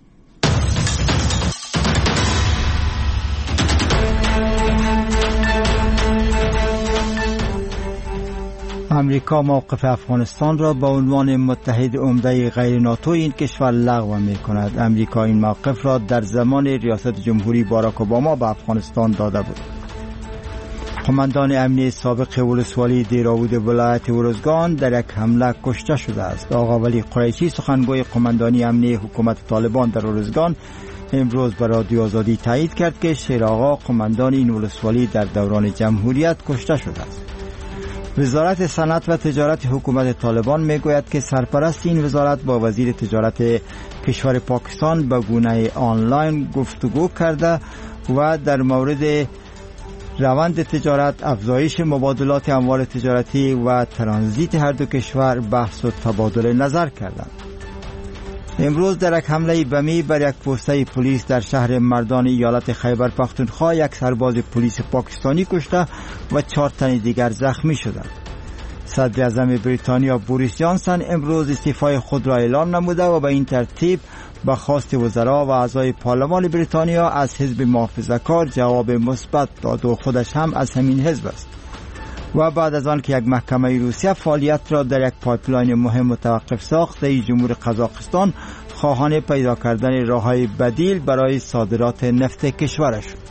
امریکا موقف افغانستان را به عنوان متحد عمده غیر ناتو این کشور لغو می کند. امریکا این موقف را در زمان ریاست جمهوری باراک اوباما به افغانستان داده بود. قماندان امنیه سابق ولسوالی دیراود ولایت ارزگان در یک حمله کشته شده است. آقا ولی قریشی، سخنگوی قماندانی امنیه حکومت طالبان در ارزگان، امروز به رادیو آزادی تایید کرد که شیر آقا قماندان این ولسوالی در دوران جمهوریت کشته شده است. وزارت صنعت و تجارت حکومت طالبان میگوید که سرپرست این وزارت با وزیر تجارت کشور پاکستان به گونه آنلاین گفتگو کرده و در مورد روند تجارت، افزایش مبادلات اموال تجارتی و ترانزیت هر دو کشور بحث و تبادل نظر کردند. امروز در یک حمله بمی بر یک پوسته پلیس در شهر مردان ایالت خیبر پختونخوا یک سرباز پلیس پاکستانی کشته و 4 تن دیگر زخمی شدند. صدر اعظم بریتانیا بوریس جانسن امروز استعفای خود را اعلام نموده و به این ترتیب به خواست وزرا و اعضای پارلمان بریتانیا از حزب محافظه‌کار جواب مثبت داد و خودش هم از همین حزب است. و بعد از آن که یک محکمه روسیه فعالیت را در یک پایپلاین مهم متوقف ساخت، رئیس جمهور قزاقستان خواهان پیدا کردن راه‌های بدیل برای صادرات نفت کشورش شد.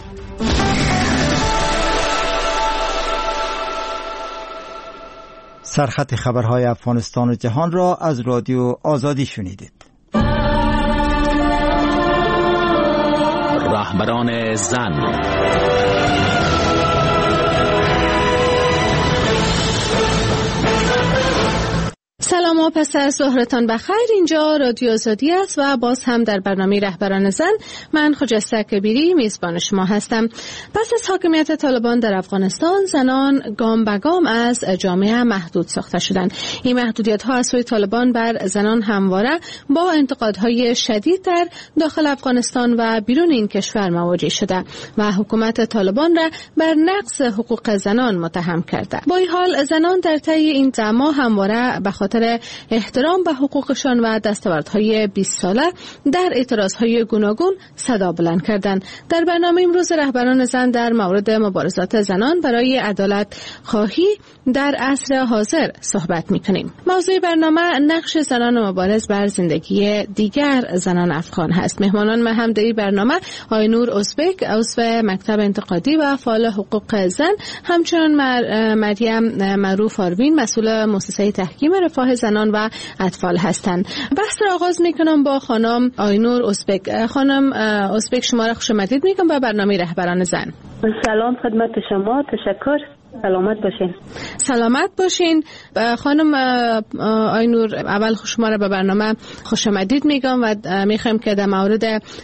سرخط خبرهای افغانستان و جهان را از رادیو آزادی شنیدید. رهبران زن. سلام و پس از ظهرتان بخیر. اینجا رادیو آزادی است و باز هم در برنامه رهبران زن من خجسته کبیری میزبان شما هستم. پس از حاکمیت طالبان در افغانستان، زنان گام به گام از جامعه محدود ساخته شدند. این محدودیت ها از سوی طالبان بر زنان همواره با انتقادهای شدید در داخل افغانستان و بیرون این کشور مواجه شده و حکومت طالبان را بر نقض حقوق زنان متهم کرده. با این حال زنان در طی این زمان همواره به خاطر احترام به حقوقشان و دستاوردهای 20 ساله در اعتراضهای گوناگون صدا بلند کردند. در برنامه امروز رهبران زن در مورد مبارزات زنان برای عدالت خواهی در عصر حاضر صحبت می‌کنیم. موضوع برنامه نقش زنان مبارز بر زندگی دیگر زنان افغان هست. مهمانان مهم در این برنامه آینور ازبک، عضو مکتب انتقادی و فعال حقوق زن، همچنین مریم معروف آروین، مسئول مؤسسه تحکیم رفاه زنان و اطفال هستند. بحث را آغاز میکنم با خانم آینور ازبک. خانم ازبک، شما را خوش آمدید میگم به برنامه رهبران زن. سلام خدمت شما، تشکر. سلامت باشین. سلامت باشین. خانم آینور، اول شما را به برنامه خوش آمدید میگم و میخوایم که در مورد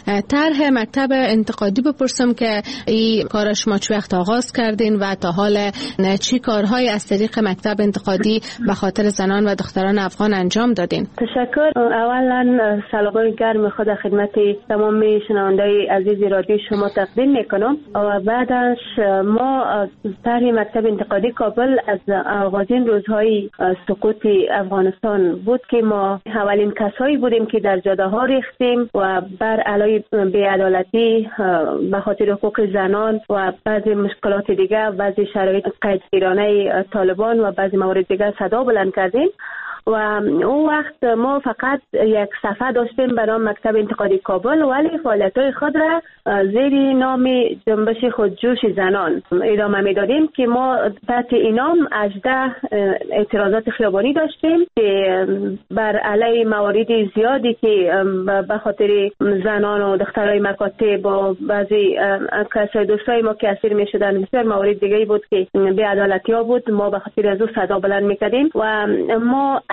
طرح مکتب انتقادی بپرسم که این کار شما چه وقت آغاز کردین و تا حال چی کارهای از طریق مکتب انتقادی به خاطر زنان و دختران افغان انجام دادین؟ تشکر. اولا سلامای گرم خود خدمت تمام شنوندگان عزیز رادیو شما تقدیم میکنم و بعدش ما طرح مکتب انتقادی کابل از آغازین روزهای سقوط افغانستان بود که ما اولین کسایی بودیم که در جاده ها ریختیم و بر علیه بی‌عدالتی به خاطر حقوق زنان و بعضی مشکلات دیگه، بعضی شرایط قیدگیرانه طالبان و بعضی موارد دیگه صدا بلند کردیم و اون وقت ما فقط یک صفحه داشتیم به نام مکتب انتقادی کابل، ولی فعالیت‌های خود را زیر نام جنبش خودجوش زنان ادامه میدادیم که ما تحت اینام 18 اعتراضات خیابانی داشتیم که بر علیه موارد زیادی که به خاطر زنان و دخترای مکاتب و بعضی کسای دوستای ما که اسیر میشدن، بسیار موارد دیگه بود که بی‌عدالتی‌ها بود، ما به خاطر از او صدا بلند میکردیم و ما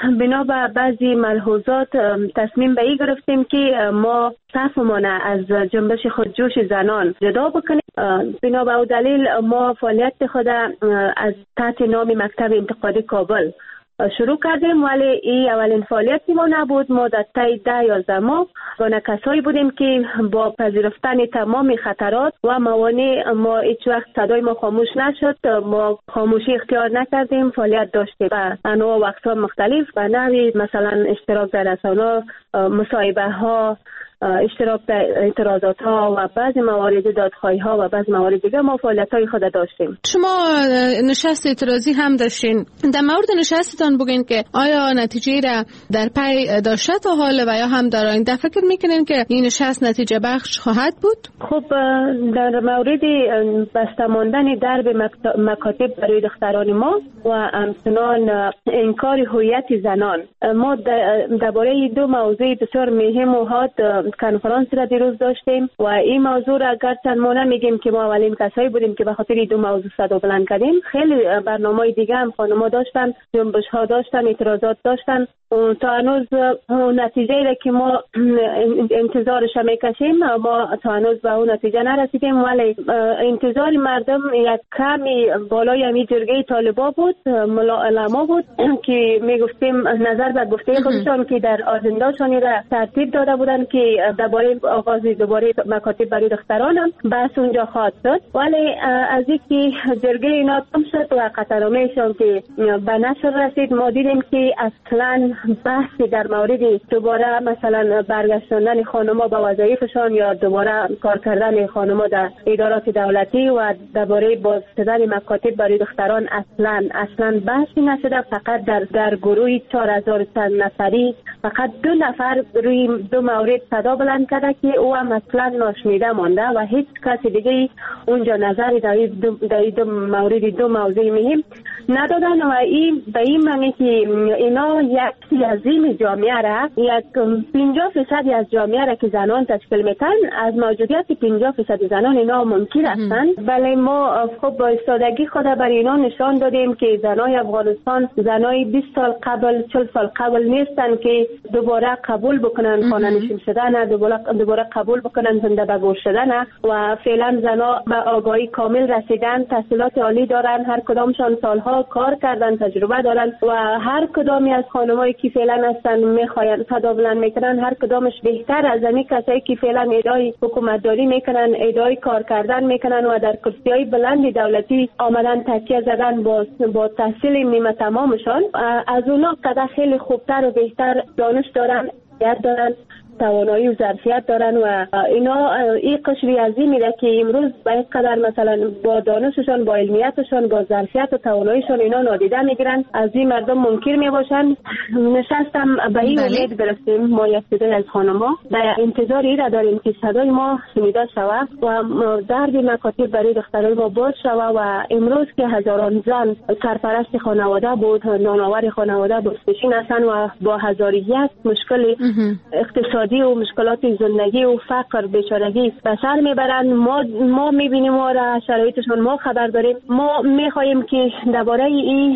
بنا به بعضی ملحوظات تصمیم به این گرفتیم که ما صفمان از جنبش خودجوش زنان جدا بکنیم. بنا به دلیل ما فعالیت خود از تحت نام مکتب انتقادی کابل شروع کردیم، ولی این اولین فعالیتی ما نبود. ما در طی 10-11 ماه گونه کسایی بودیم که با پذیرفتن تمام خطرات و موانع ما هیچ وقت صدای ما خاموش نشد. ما خاموشی اختیار نکردیم، فعالیت داشتیم و انواع و اقسام مختلف و نوی مثلا اشتراک در رسانه‌ها، مصاحبه ها، اشتراک در اعتراضات ها و بعضی موارد دادخواهی ها و بعضی موارد دیگه ما فعالیت های خود داشتیم. شما نشست اعتراضی هم داشتین. در مورد نشستتان بگین که آیا نتیجه را در پی داشته تا حال و یا هم در آینده فکر میکنین که این نشست نتیجه بخش خواهد بود؟ خب در مورد بسته ماندن درب مکاتب برای دختران ما و همچنان انکار هویت زنان، ما درباره دو موضوع بسیار مهم و حاد کنفرانس را دیروز داشتیم و این موضوع را گرچند ما نمیگیم که ما اولین کسایی بودیم که به خاطر دو موضوع صدا بلند کردیم، خیلی برنامه‌های دیگه هم خانم‌ها داشتن، جنبش ها داشتن، اعتراضات داشتن. تا هنوز نتیجه را که ما انتظارش میکشیم ما تا هنوز به اون نتیجه نرسیدیم، ولی انتظار مردم یک کمی بالای همین جرگه طالبا بود، علما بود که میگفتیم نظر به گفته خودشان که در آژنده‌شان را ترتیب داده بودن که درباره آغاز دوباره مکاتب برای دختران هم بحث اونجا خواهد شد، ولی از اینکه جرگه اینا تمام شد و قطعنامه‌شان که به نشر رسید ما دیدیم که اصلاً بحثی در مورد دوباره مثلا برگشتاندن خانم‌ها به وظایفشان یا دوباره کار کردن خانم‌ها در ادارات دولتی و درباره باز شدن مکاتب برای دختران اصلاً بحثی نشده. فقط در گروه 4000 نفری فقط 2 نفر روی 2 مورد صدا بلند کرده که او هم اصلاً ناشنیده مانده و هیچ کسی دیگه اونجا نظری در این 2 مورد 2 موضوع مهم ندادن و این به این معنی که اینا یک عظیم جامعه را، یک 50% از جامعه را که زنان تشکیل میتن، از موجودیت 50% زنان اینا منکر هستند. بله ما خب با ایستادگی خود بر اینا نشان دادیم که زنای افغانستان زنای 20 سال قبل 40 سال قبل نیستن که دوباره قبول بکنن خانه‌نشین شدن، دوباره قبول بکنن زنده به گور شدن و فعلا زنا به آگاهی کامل رسیدن، تحصیلات عالی دارن، هر کدامشان سالها کار کردن، تجربه دارن و هر کدامی از خانمایی که فعلا هستن میخواین صدا بلند میکنن، هر کدامش بهتر از همین کسایی که فعلا ادعای حکومتداری میکنن، ادعای کار کردن میکنن و در کرسی‌های بلند دولتی آمدن تکیه زدن با تحصیل نیمه تمامشان، از اونا قدر خیلی خوبتر و بهتر دانش دارن، یاد دارن، توانایی و ظرفیت دارن و اینا این قشری عظیمی را که امروز به این قدر مثلا با دانششان، با علمیتشان، با ظرفیت و تواناییشان اینا نادیده میگیرن، از این مردم منکر میباشن. نشستم به این امید گرفتیم ما یک صدای از خانم‌ها در انتظار این را داریم که صدای ما شنیده شود و درد مکاتب برای دختران ما باز شود و امروز که هزاران زن سرپرست خانواده بود، نانآور خانواده بستشین هستن و با هزاریت مشکل اقتصادی و مشکلات زندگی و فقر بیچارگی به سر میبرن. ما میبینیم و را شرایطشون ما خبر داریم. ما میخواهیم که درباره این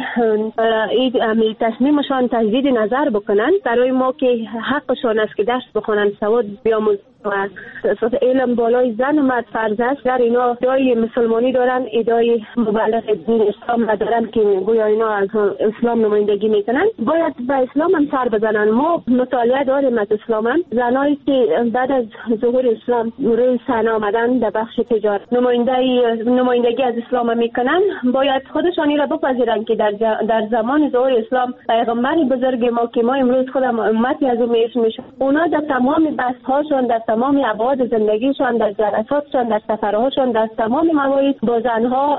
تصمیمشان تجدید نظر بکنن، برای ما که حقشون است که درس بخونن، سواد بیاموزن و علم بالای زن و مرد فرض است. در اینا ادعای مسلمانی دارن، ادعای مبلغ دین اسلام ندارن که گویا اینا از اسلام نمایندگی میکنن. باید به اسلام هم سر بزنن. ما مطالعه داریم از اسلام هم. زنایی که بعد از ظهور اسلام روی صحنه آمدن در بخش تجارت نمایندگی از اسلام میکنن، باید خودشانی را بپذیرن که در زمان ظهور اسلام پیغمبر بزرگ ما که ما امروز خودم امتی از اون میشیم، اونا در تمام بحث هاشون، در تمام ابعاد زندگیشان، در جلساتشان، در سفرهاشون، در تمام موارد با زنها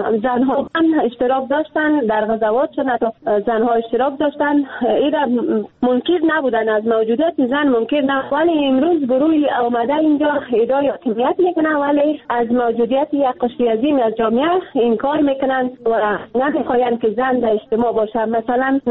اشتراک داشتن، در غزواتشون زنها اشتراک داشتن. اینا منکر نبودن، از موجودیت زن منکر نبودن، ولی امروز گروهی آمده اینجا ادعای حاکمیت میکنن ولی از موجودیت یک قشر عظیم از جامعه انکار میکنن و نمیخواین که زن در اجتماع باشه. مثلا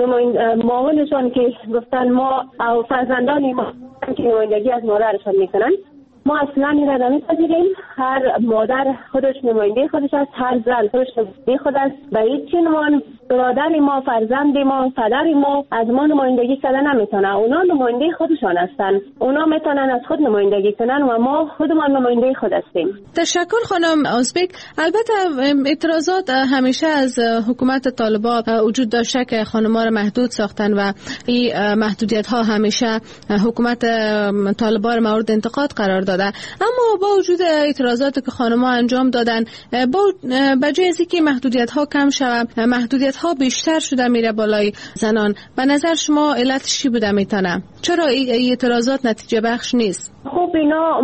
معاونشان که گفتن ما او فرزندان ما که نمایندگی از مادرشان میکنن، ما اصلا این را نمی‌پذیریم. هر مادر خودش نماینده خودش است، هر زن خودش نماینده خود است. به هیچ عنوان برادر ما، فرزند ما، پدر ما از ما نمایندگی کردن نمیتونه. اونا نماینده خودشان هستند. اونا میتونن از خود نمایندگی کنن و ما خودمان نماینده خود هستیم. تشکر خانم ازبک. البته اعتراضات همیشه از حکومت طالبان وجود داشته که خانم‌ها را محدود ساختن و این محدودیت ها همیشه حکومت طالبان مورد انتقاد قرار داده. اما با وجود اعتراضاتی که خانم‌ها انجام دادن، با جای از اینکه محدودیت ها کم شود، محدودیت ها بیشتر شده میره بالای زنان. به نظر شما علتش چی بوده میتونه؟ چرا این اعتراضات نتیجه بخش نیست؟ خب اینا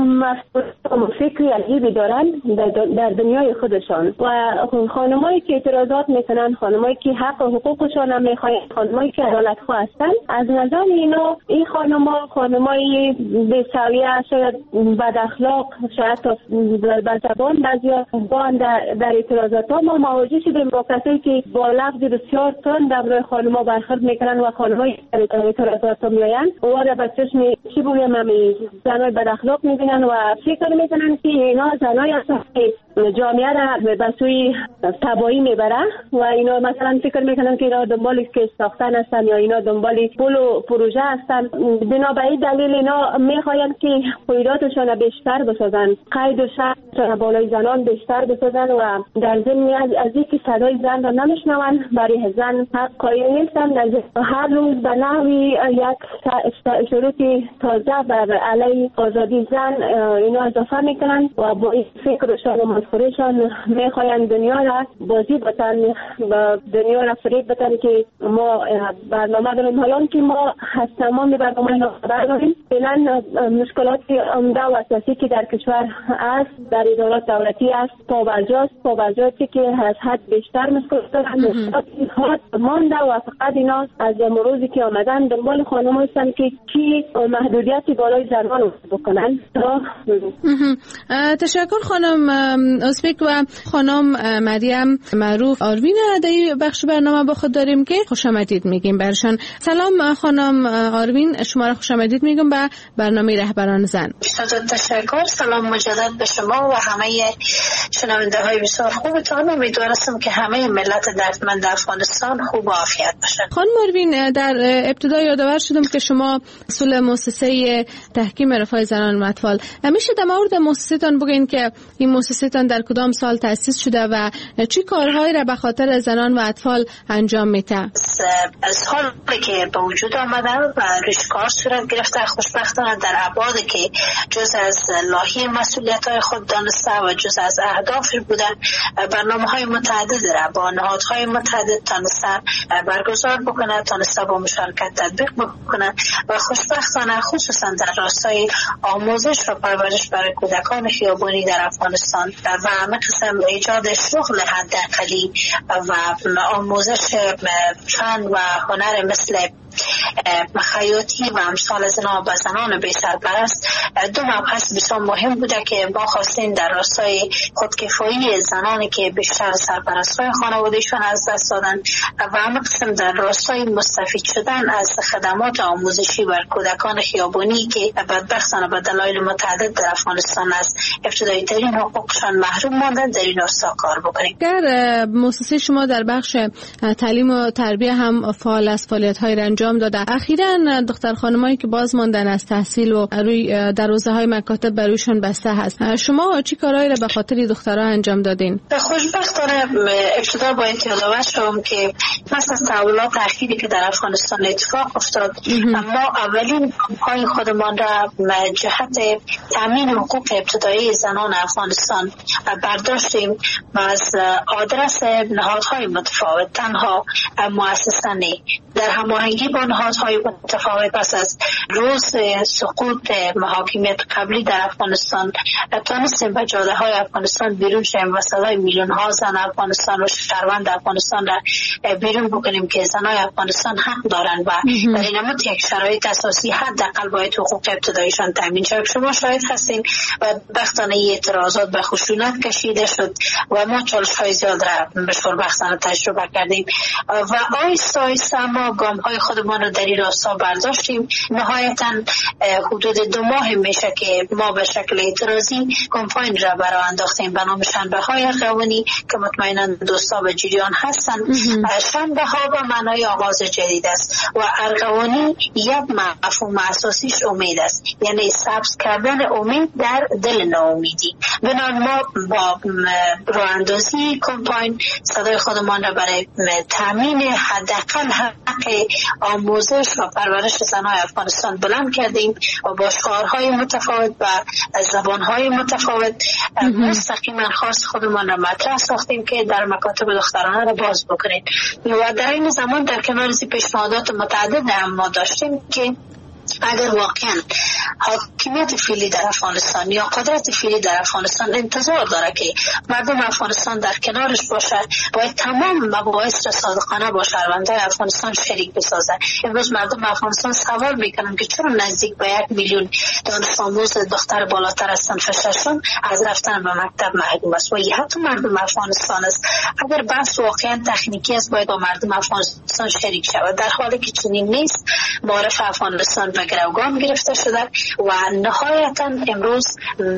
فکری عجیبی دارن در دنیای خودشان و خانمایی که اعتراضات میکنن، خانمایی که حق و حقوقشان هم میخواین، خانمایی که عدالت خواه هستن، از نظر اینا این خانمایی بی‌سویه، شاید بد اخلاق، شاید به زبان بعضیا در اعتراضات ها ما مواجه شدیم با کسایی که با لفظ بسیار تند در خانم‌ها برخورد میکنن و خانمایی در اعتراضات ها میآیند و به چشم چی بگم زنای بد اخلاق میبینن و فکر میکنن که اینا زنای هستن که جامعه را به سوی تباهی میبره و اینا مثلا فکر میکنن که اینا دنبال که ساختن هستن یا اینا دنبال پول و پروژه هستن. بنابراین دلیل اینا میخواین که قیوداتشان بیشتر بسازن، قید و شرط بالای زنان بیشتر بسازن و در ضمن از اینکه صدای زن را نمیشنون، برای زن حق قائل نیستن. هر روز به نحوی یک شروط تازه بر علیه آزادی زن اینا اضافه میکنن و با این فکرشان و منفورشان میخواین دنیا را بازی بتن، دنیا را فریب بتن که ما برنامه داریم. حالا که ما از تمام برنامه خبر داریم، فعلا مشکلات عمده و اساسی که در کشور است در ادارات دولتی است پابرجاتی که از حد بیشتر مشکلات دارن، مشکلات مانده و فقط اینا از امروزی که آمدن دنبال خانم هستن که کی محدودیتی بالای زنان بکنن. تشکر خانم ازبک و خانم مریم معروف آروین. در بخش برنامه با خود داریم که خوش آمدید میگیم برشان. سلام خانم آروین، شما را خوش آمدید میگم به برنامه رهبران زن. تشکر. سلام مجدد به شما و همه شنونده های بسیار خوبتان. امیدوارم که همه ملت دردمند افغانستان خوب و عافیت باشند. خانم آروین، در ابتدا یادآور شدم که شما مسئول مؤسسه تحکیم رفاه زنان و اطفال. میشه در مورد مؤسسه‌تان بگین که این مؤسسه‌تان در کدام سال تأسیس شده و چی کارهایی را به خاطر زنان و اطفال انجام میده؟ سالی که به وجود آمده و روش کار صورت گرفته، خوشبختانه در ابعادی که جز از لایحه مسئولیت‌های خود دانسته و جز از اهدافش بوده، برنامه‌های متعدد را با نهادهای متعدد تانسته برگزار بکنه، تانسته با مشارکت تطبیق بکنه و خوشبختانه خصوصا در راستای آموزش و پرورش برای کودکان خیابانی در افغانستان و همه قسم ایجاد شغل حداقلی و آموزش فن و هنر مثل خیاطی و امثال از اینا به زنان بی سرپرست دو مبحث بسیار مهم بوده که ما خواستیم در راستای خودکفایی زنانی که بیشتر سرپرست‌های خانوادهشون از دست دادن و همه قسم در راستای مستفید شدن از خدمات آموزشی بر کودکان خیابانی که بدبختانه به دلایل متعدد در افغانستان از ابتدایی ترین حقوقشان محروم ماندن در این راستا کار بکنیم. در مؤسسه شما در بخش تعلیم و تربیه هم فعال است، فعالیت‌های انجام داده. اخیراً دختر خانمایی که باز ماندن از تحصیل و روی در حوزه‌های مکاتب برویشون بسته هست، شما چی کارهایی را به خاطر دخترها انجام دادین؟ خوشبختانه ابتدا باید یادآور شوم که پس از تحولات اخیری که در افغانستان اتفاق افتاد، ما اولین گام‌های خودمان را جهت تامین حقوق ابتدایی زنان افغانستان برداشتیم و از آدرس نهادهای متفاوت تنها مؤسسانه در هماهنگی با نهادهای متفاوت پس از روز سقوط محاکمیت قبلی در افغانستان تانستیم به جاده های افغانستان بیرون شیم و صدای میلیون ها زن افغانستان و شهروند افغانستان را بیرون بکنیم که زنای افغانستان حق دارند و در این نمط یک شرایط اساسی حداقل باید حقوق ابتداییشان تامین شود. شما شاهد هستین و بختانه اعتراضات به خشونت کشیده شد و ما چالش های زیاد را به شوربختانه تجربه کردیم و آیسته آیسته ما گام های خود خودمان رو در این راستا برداشتیم. نهایتا حدود 2 ماه میشه که ما به شکل اعتراضی کمپاین را برای انداختیم به نام شنبه های ارغوانی که مطمئنا دوستا به جریان هستن. شنبه ها به معنای آغاز جدید است و ارغوانی یک مفهوم اساسیش امید است، یعنی سبز کردن امید در دل ناامیدی. بنابراین ما با راه اندازی کمپاین صدای خودمان را برای تامین حداقل حق آموزش و پرورش زنان افغانستان بلند کردیم و با شعارهای متفاوت و زبانهای متفاوت مستقیما خواست خودمان را مطرح ساختیم که در مکاتب دخترانه را باز بکنیم. و در این زمان در کنار از پیشنهادات متعدد هم ما داشتیم که اگر واقعا حاکمیت فعلی در افغانستان یا قدرت فعلی در افغانستان انتظار داره که مردم افغانستان در کنارش باشه، باید تمام مباحث را صادقانه با شهروندان افغانستان شریک بسازه. امروز مردم افغانستان سوال میکنن که چرا نزدیک به 1 میلیون دانش آموز دختر بالاتر هستن فشارشون از رفتن به مکتب محروم است و یه حتی مردم افغانستان است. اگر بحث واقعا تکنیکی است باید با مردم افغانستان شریک شود، در حالی که چنین نیست. معارف افغانستان به گروگان گرفته شده و نهایتا امروز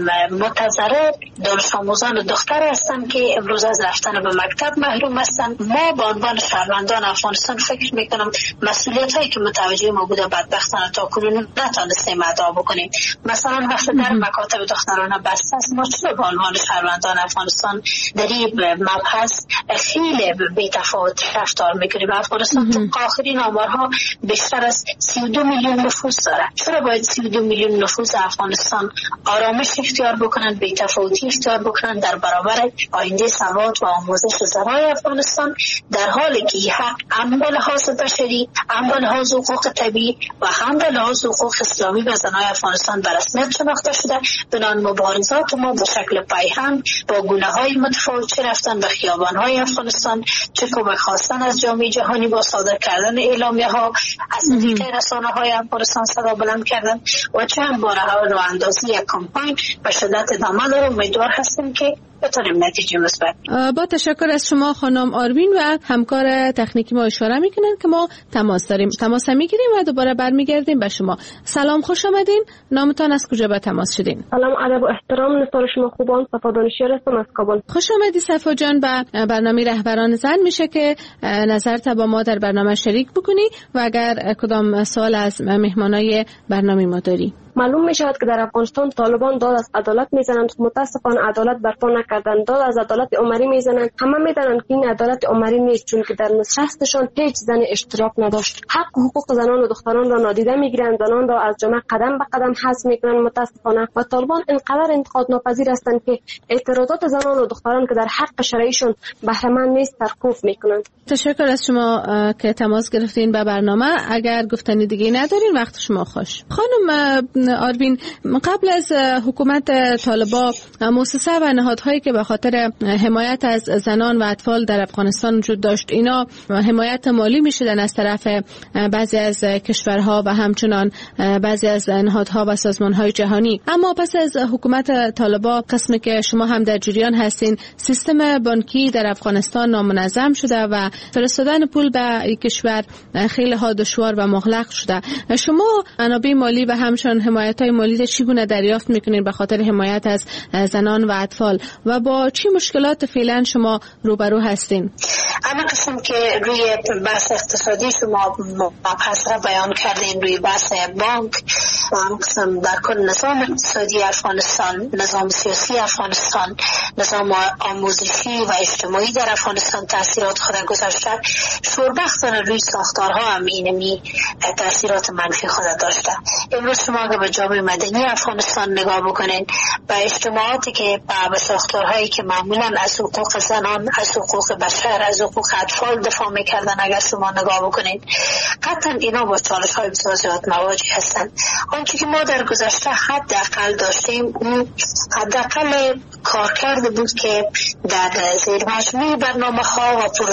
متضرر دانش آموزان دختر هستند که امروز از رفتن به مکتب محروم هستند. ما به عنوان شهروندان افغانستان فکر میکنم مسئولیت هایی که متوجه ما بوده بدبختانه تا کنون نتانستیم ادا بکنیم. مثلا وقتی در مکاتب دخترانه بسته است، ما چرا به عنوان شهروندان افغانستان در این مبحث خیلی بی‌تفاوت رفتار میکنیم؟ افغانستان تو آخرین آمارها بیشتر از 32 میلیون نفوس داره. چرا باید 32 میلیون نفوس افغانستان آرامش اختیار بکنن، بی‌تفاوتی اختیار بکنن در برابر آینده سواد و آموزش زنان افغانستان، در حالی که این حق هم به لحاظ بشری، هم به لحاظ حقوق طبیعی و هم به لحاظ حقوق اسلامی و زنان افغانستان به رسمیت شناخته شده؟ بنابراین مبارزات ما به شکل پیهن با گونه‌های متفاوت چه رفتن به خیابان‌های افغانستان، چه کمک خواستن از جامعه جهانی با صادر کردن اعلامیه‌ها، از طریق رسانه‌های افغانستان صدا بلند کردن و چه هم با راه اندازی یک کمپاین به شدت ادامه داره. امیدوار هستیم که بتونیم نتیجه مثبت. با تشکر از شما خانم آروین و همکار تکنیکی ما اشاره میکنن که ما تماس داریم، تماس میگیریم و دوباره برمیگردیم به شما. سلام، خوش آمدین. نامتان از کجا به تماس شدین؟ سلام، ادب و احترام. نثار شما خوبان، صفا دانشیار هستم از کابل. خوش آمدی صفا جان. به برنامه رهبران زن میشه که نظرت با ما در برنامه شریک بکنی و اگر کدام سوال از مهمانای برنامه ما داری. معلوم می شود که در افغانستان طالبان داد از عدالت میزنند، متاسفانه عدالت برپا نکردند. داد از عدالت عمری میزنند، همه میدانند که این عدالت عمری نیست، چون که در نشستشان هیچ زن اشتراک نداشت. حق و حقوق زنان و دختران را نادیده میگیرند، زنان را از جامعه قدم به قدم حذف میکنند متاسفانه. و طالبان اینقدر انتقاد ناپذیر هستند که اعتراضات زنان و دختران که در حق شرعیشون بهره مند نیست سرکوب میکنند. تشکر از شما که تماس گرفتین به برنامه. اگر گفتنی دیگه ندارین وقت شما خوش. خانم آروین، قبل از حکومت طالبان مؤسسه و نهادهایی که به خاطر حمایت از زنان و اطفال در افغانستان وجود داشت، اینا حمایت مالی میشدن از طرف بعضی از کشورها و همچنان بعضی از نهادها و سازمانهای جهانی. اما پس از حکومت طالبان، قسمی که شما هم در جریان هستین، سیستم بانکی در افغانستان نامنظم شده و فرستادن پول به کشور خیلی ها دشوار و مغلق شده. شما منابع مالی و همچنان حمایت‌های مالی چگونه دریافت می‌کنید به خاطر حمایت از زنان و اطفال و با چه مشکلات فعلا شما روبرو هستین؟ اما قسم که روی بحث اقتصادی شما مبحث را بیان کردین، روی بحث بانک و هم قسم در کل نظام اقتصادی افغانستان، نظام سیاسی افغانستان، نظام آموزشی و اجتماعی در افغانستان تاثیرات خود گذاشته. شوربختانه روی ساختارها هم اینمی تاثیرات منفی خود داشته. امروز شما اگر به جامعه مدنی افغانستان نگاه بکنین، به اجتماعاتی که به ساختارهایی که معمولا از حقوق زنان، از حقوق بشر، از حقوق اطفال دفاع میکردن، اگر شما نگاه بکنین، قطعا اینا با چالش‌های بسیار زیاد مواجه هستند. آنچه که ما در گذشته حداقل داشتیم، اون حداقل کارکرد بود که در زیر مجموعه برنامه‌ها و پروژه‌هایی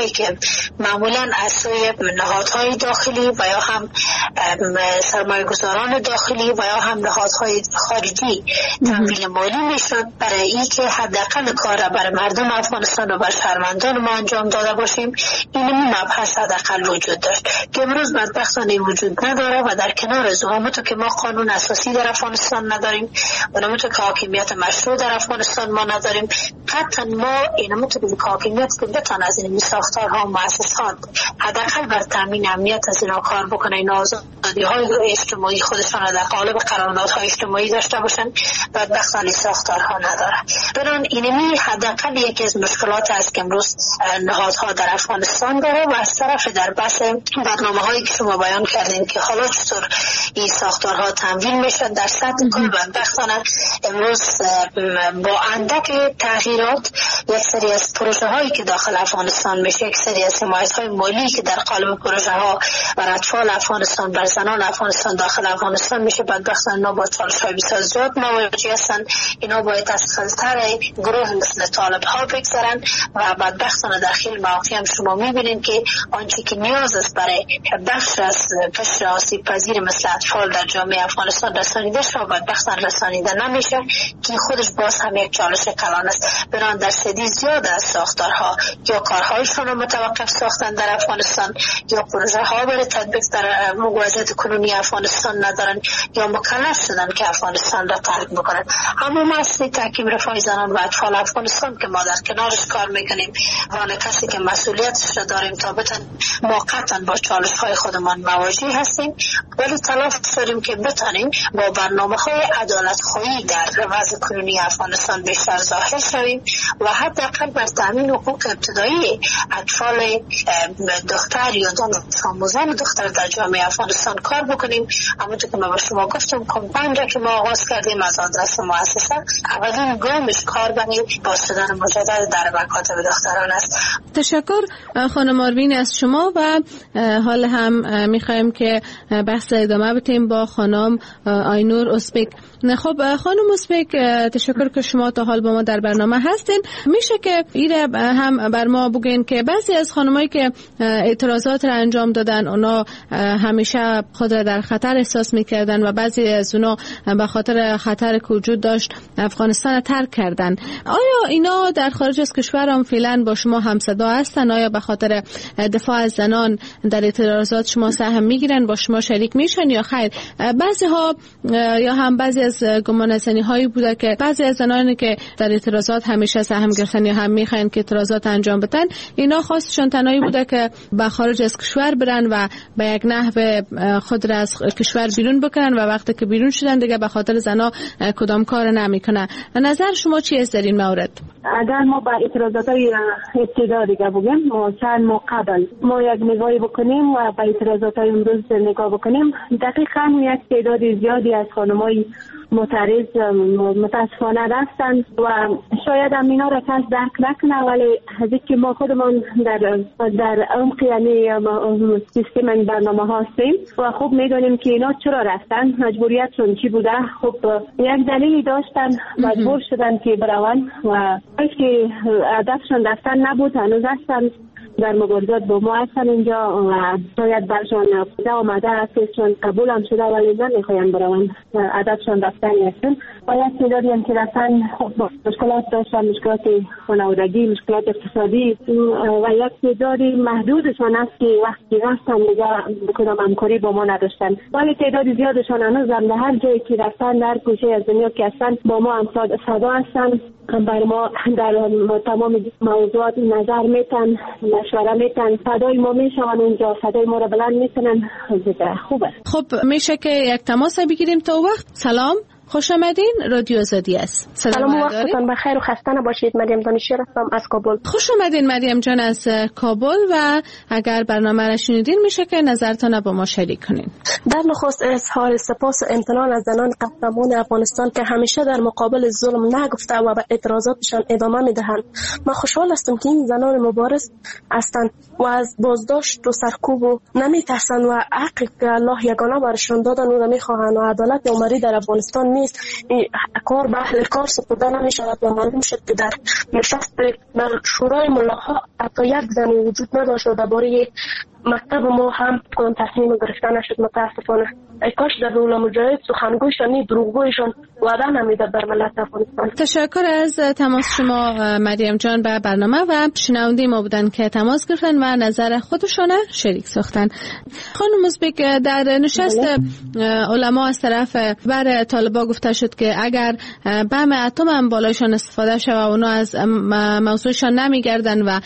هایی که معمولا از سوی نهادهای داخلی و یا هم سرمایه گذاران داخلی و یا هم نهادهای خارجی تمویل مالی میشد برای این که حداقل کار برای مردم افغانستان و بر شهروندان ما انجام داده باشیم. این مبحث حداقل وجود داشت که امروز بدبختانه وجود نداره و در کنار از همونطور که ما قانون اساسی در افغانستان نداریم و همونطور که حاکمیت مشروع در افغانستان ما نداریم، قطعا ما این همونطور که حاکمیت که بتان از این ساختارها و مؤسسات حداقل بر تامین امنیت از اینا کار بکنه، این آزادی‌های اجتماعی خودشان در قالب قراردادهای اجتماعی داشته باشن، بدبختانه ساختارها نداره. بران اینمی حداقل یکی از مشکلات است که امروز نهادها در افغانستان داره و از طرف در بحث برنامه‌هایی که شما بیان کردین که حالا چطور این ساختارها تمویل میشن در سطح کل، بدبختانه امروز با اندک تغییرات یک سری از پروژه هایی که داخل افغانستان میشه، یک سری از حمایت های مالی که در قالب پروژه ها بر اطفال افغانستان، بر زنان افغانستان داخل افغانستان میشه، بدبختانه اینا با چالش های بسیار زیاد مواجه هستند. اینا باید از خلطر گروه مثل طالب ها بگذرن و بدبختانه داخل مواقعی هم شما میبینید که آنچه که نیاز است برای بخش از قشر آسیب پذیر مثل اطفال در جامعه افغانستان رسانیده شد، بدبختانه رسانیده نمیشه که خودش باز هم یک چالش کلان است. بران درصدی زیاد از ساختارها یا کارهایشون رو متوقف ساختن در افغانستان یا پروژه ها برای تطبیق در وضعیت کنونی افغانستان ندارن یا مکلف شدن که افغانستان را ترک بکنن. همون مسئله تحکیم رفاه زنان و اطفال افغانستان که ما در کنارش کار میکنیم و کسی که مسئولیتش را داریم تا بتن موقتا با چالش های خودمان مواجه هستیم، ولی تلاش داریم که بتانیم با برنامه های عدالت خواهی در وضع کنونی افغانستان بیشتر ظاهر شویم و حداقل بر تامین حقوق ابتدایی اطفال دختر یا دانش آموزان دختر در جامعه افغانستان کار بکنیم. همونطور که من با شما گفتم کمپاین را که ما آغاز کردیم از آدرس مؤسسه اولین گامش کار برای باز شدن مجدد در مکاتب دختران است. تشکر خانم آروین از شما و حال هم میخوایم که بحث ادامه بدیم با خانم آینور ازبک. خب خانم ازبک، تشکر که شما تا حال با ما در برنامه هستین. میشه که ایره هم بر ما بگین که بعضی از خانمایی که اعتراضات را انجام دادن اونا همیشه خود را در خطر احساس میکردن و بعضی از اونا به خاطر خطر که وجود داشت افغانستان را ترک کردن. آیا اینا در خارج از کشور هم فعلا با شما همصدا هستن؟ آیا به خاطر دفاع از زنان در اعتراضات شما سهم میگیرن، با شما شریک میشن یا خیر؟ بعضی ها یا هم بعضی از گمانه‌زنی هایی بوده که بعضی از زنانی که در اعتراضات همیشه سهم گرفتن یا هم میخواین که اعتراضات انجام بدن، اینا خواستشون تنهایی بوده که به خارج از کشور برن و به یک نحو خود را از کشور بیرون بکنن و وقتی که بیرون شدن دیگه به خاطر زنا کدام کار نمیکنن. نظر شما چی است در این مورد؟ اگر ما با اعتراضات های ابتدا دیگه بگیم، ما چند ماه قبل ما یک نگاهی بکنیم و با اعتراضات های امروز نگاه بکنیم، دقیقاً یک تعداد زیادی از خانم‌های معترض متاسفانه رفتن و شاید هم اینا را کس درک نکنه، ولی از اینکه ما خودمان در عمق یعنی سیستم برنامه ها هستیم و خوب میدونیم که اینا چرا رفتن، مجبوریتشون چی بوده. خب یک دلیلی داشتن، مجبور شدن که برون و که هدفشون رفتن نبود، هنوز هستن در مبارزات با ما هستن اینجا و شاید برشان آمده هستشون قبول هم شده ولی نمیخواین برون، عددشان رفتن هستن و یک تعدادی هم که رفتن مشکلات داشتن، مشکلات خانوادگی، مشکلات اقتصادی و یک تعدادی محدودشان هست که وقتی رفتن دیگه بکنم همکاری با ما نداشتن، ولی تعدادی زیادشان هنوز هم در هر جایی که رفتن در گوشه از دنیا که هستن با ما هم صدا هستن، بر ما در تمام موضوعات نظر میتن، مشوره میتن، صدای ما میشون اونجا، صدای ما را بلند میکنن. خوبه. خب میشه که یک تماس بگیریم تا وقت. سلام، خوش آمدین، رادیو آزادی است. سلام، وقتتون بخیر و خسته نباشید. مریم دانشی هستم از کابل. خوش آمدین مریم جان از کابل و اگر برنامه را شنیدین میشه که نظرتون با ما شریک کنین. در نخست اظهار سپاس و امتنان از زنان قهرمان افغانستان که همیشه در مقابل ظلم نگفته و به اعتراضاتشان ادامه میدهند. من خوشحال هستم که این زنان مبارز هستند و از بازداشت و سرکوب و نمیترسند و حقی که الله یگانه برشان دادن و میخواهند و عدالت عمری در افغانستان نیست. کار به اهل کار سپرده نمی شود و معلوم شد که در نشست در شورای ملاها حتی یک زن وجود نداشت و درباره مکتب ما هم کدام تصمیم گرفته نشد. متاسفانه ای کاش در دوله مجاهد سخنگویشان دروغگویشان وعده نمیداد بر ملت افغانستان. تشکر از تماس شما مریم جان به برنامه و شنونده ما بودن که تماس گرفتن و نظر خودشان شریک ساختن. خانم ازبک، در نشست علما از طرف بر طالبا گفته شد که اگر بم اتم هم بالایشان استفاده شود و اونا از موضوعشان نمیگردن و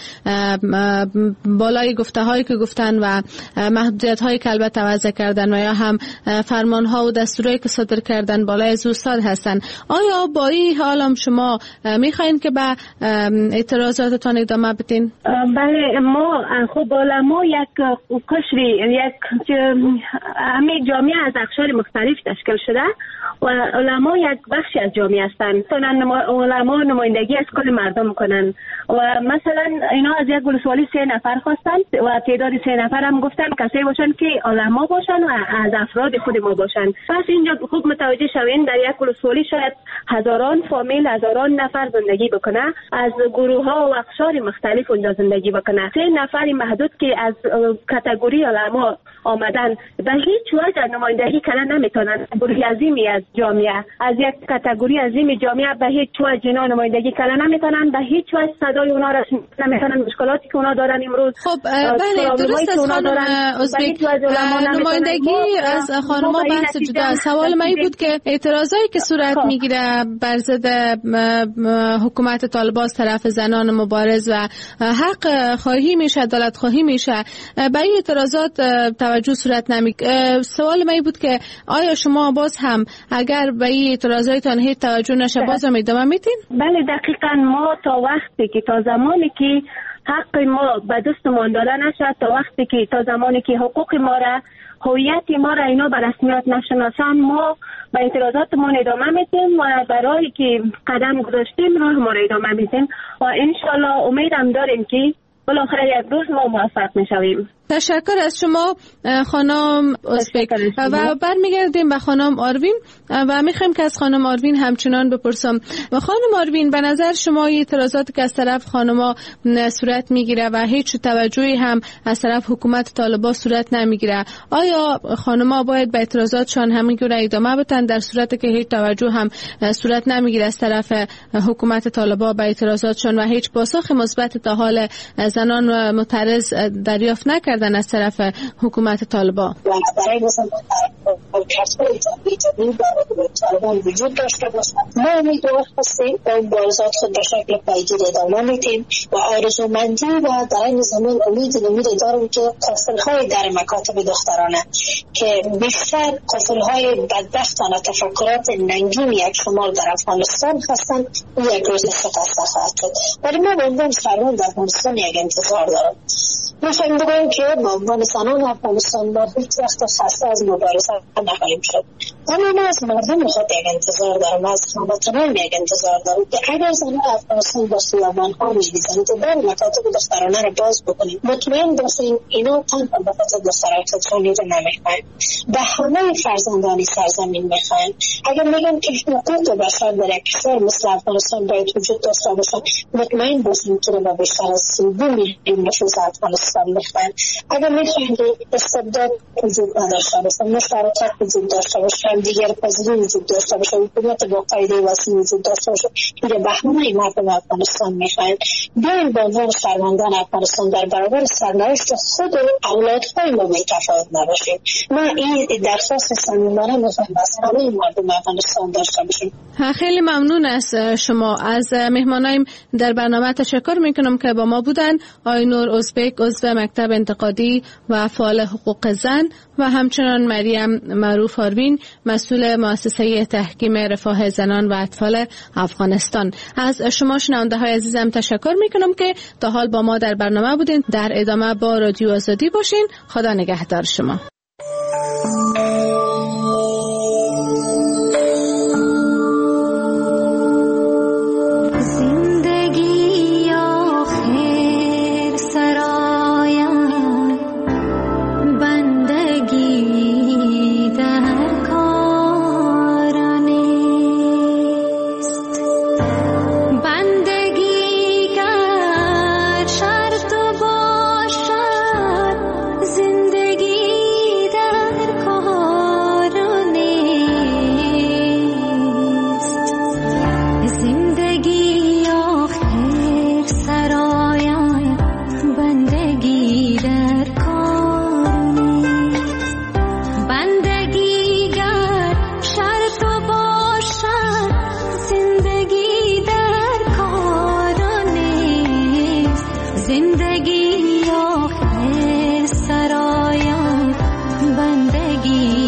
بالای گفته هایی که گفتن و محدودیت هایی که البته وضع کردن و یا هم فرمان ها و دستورایی که صادر کردن بالای از استاد هستن، آیا با این حال هم شما میخواین که به اعتراضاتتان ادامه بدین؟ بله، ما خب علما یک قشری همه جامعه از اقشار مختلف تشکیل شده و علما یک بخشی از جامعه هستند. علما نمایندگی از کل مردم کنن و مثلا اینا از یک ولسوالی 3 نفر خواستن و تعداد 3 نفر هم گفتن کسایی باشن که علما باشن و از افراد خود ما باشن. پس اینجا خوب متوجه شوین در یک ولسوالی شاید هزاران فامیل، هزاران نفر زندگی بکنه، از گروه ها و اقشار مختلف اونجا زندگی بکنه. 3 نفر محدود که از کاتگوری علما آمدن به هیچ وجه نمایندگی کردن نمیتونن. گروه عظیمی از جامعه، از یک کاتگوری عظیم جامعه به هیچ وجه اینا نمایندگی کردن نمیتونن، به هیچ وجه صدای اونا را نمیتونن. مشکلاتی که اونا دارن امروز خب بله، درست است خانم ازبک. نمایندگی از خانم‌ها بحث جدا. سوال من بود که اعتراضایی که صورت میگیره بر ضد حکومت طالبان از طرف زنان مبارز و حق خواهی میشه، عدالت خواهی میشه، به این اعتراضات توجه صورت نمیگیره. سوال من بود که آیا شما باز هم اگر به این اعتراضاتتان هیچ توجه نشه باز هم ادامه میدین؟ بله دقیقاً. ما تا وقتی که تا زمانی که حق ما به دستمان داده نشد، تا زمانی که حقوق ما را، هویت ما را اینا به رسمیت نشناسن، ما به اعتراضاتمون ادامه میدیم و برای که قدم گذاشتیم راه ما را ادامه میدیم و انشالله امیدم داریم که بالاخره یک روز ما موفق میشویم. تشکر از شما خانم ازبک و برمیگردیم به خانم آروین و میخوایم که از خانم آروین همچنان بپرسم. و خانم آروین، به نظر شما اعتراضاتی که از طرف خانم‌ها صورت میگیره و هیچ توجهی هم از طرف حکومت طالبان صورت نمیگیره، آیا خانم‌ها باید به اعتراضاتشان همینگونه ادامه بدن در صورتی که هیچ توجه هم صورت نمیگیره از طرف حکومت طالبان به اعتراضاتشان و هیچ پاسخ مثبت تا حال زنان معترض دریافت نکردن از طرف حکومت طالبان؟ برای طالبان وجود داشته باشد. ما امیدوار هستیم و مبارزات خود به شکل پیگیر ادامه میدیم و آرزومندی و در این زمان امید دارم که قفل‌های در مکاتب دخترانه که بیشتر قفل‌های بدبختانه تفکرات ننگین یک شمار در افغانستان هستند یک روز شکسته خواهد شد. ولی ما به عنوان شهروند در افغانستان یک انتظار دارم. ما فکر می‌کنم که با عنوان زنان افغانستان ما هیچ وقت خسته از مبارزه نخواهیم شد. اما ما از مردم خود یک انتظار دارم، از هموطنان یک انتظار دارم که اگر زنان افغانستان با خیابان‌ها می‌ریزند و در مکاتب دخترانه را باز بکنیم، مطمئن باشیم اینا تنها به خاطر دخترانه را نمی‌خواهند، به همه فرزندان سرزمین می‌خواهند. اگر میگم که حقوق بشر در یک کشور مثل افغانستان باید وجود داشته باشد، مطمئن باشیم که با بیشتر از 32 میلیون نفوذ افغانستان می‌خواهند. اگر می‌خواهیم که استبداد وجود نداشته باشه، مشارکت وجود داشته باشه، دیگر پذیری وجود داشته باشه، حکومت با قاعده وسیع وجود داشته باشه، که به همه مردم افغانستان می‌خواهند. بیایم به عنوان شهروندان افغانستان در برابر سرنوشت خود و اولادهای ما بی‌تفاوت نباشیم. ما این درخواست صمیمانه می‌خوایم از همه مردم افغانستان داشته باشیم. خیلی ممنون از شما. از مهمانایم در برنامه تشکر میکنم که با ما بودن. آینور ازبک، عضو مکتب انتقادی و فعال حقوق زن و همچنان مریم معروف آروین، مسئول مؤسسه تحکیم رفاه زنان و اطفال افغانستان. از شما شنونده های عزیزم تشکر میکنم که تا حال با ما در برنامه بودین. در ادامه با رادیو آزادی باشین. خدا نگهدار شما. بندگی در کارانه زندگی آخر سرایم بندگی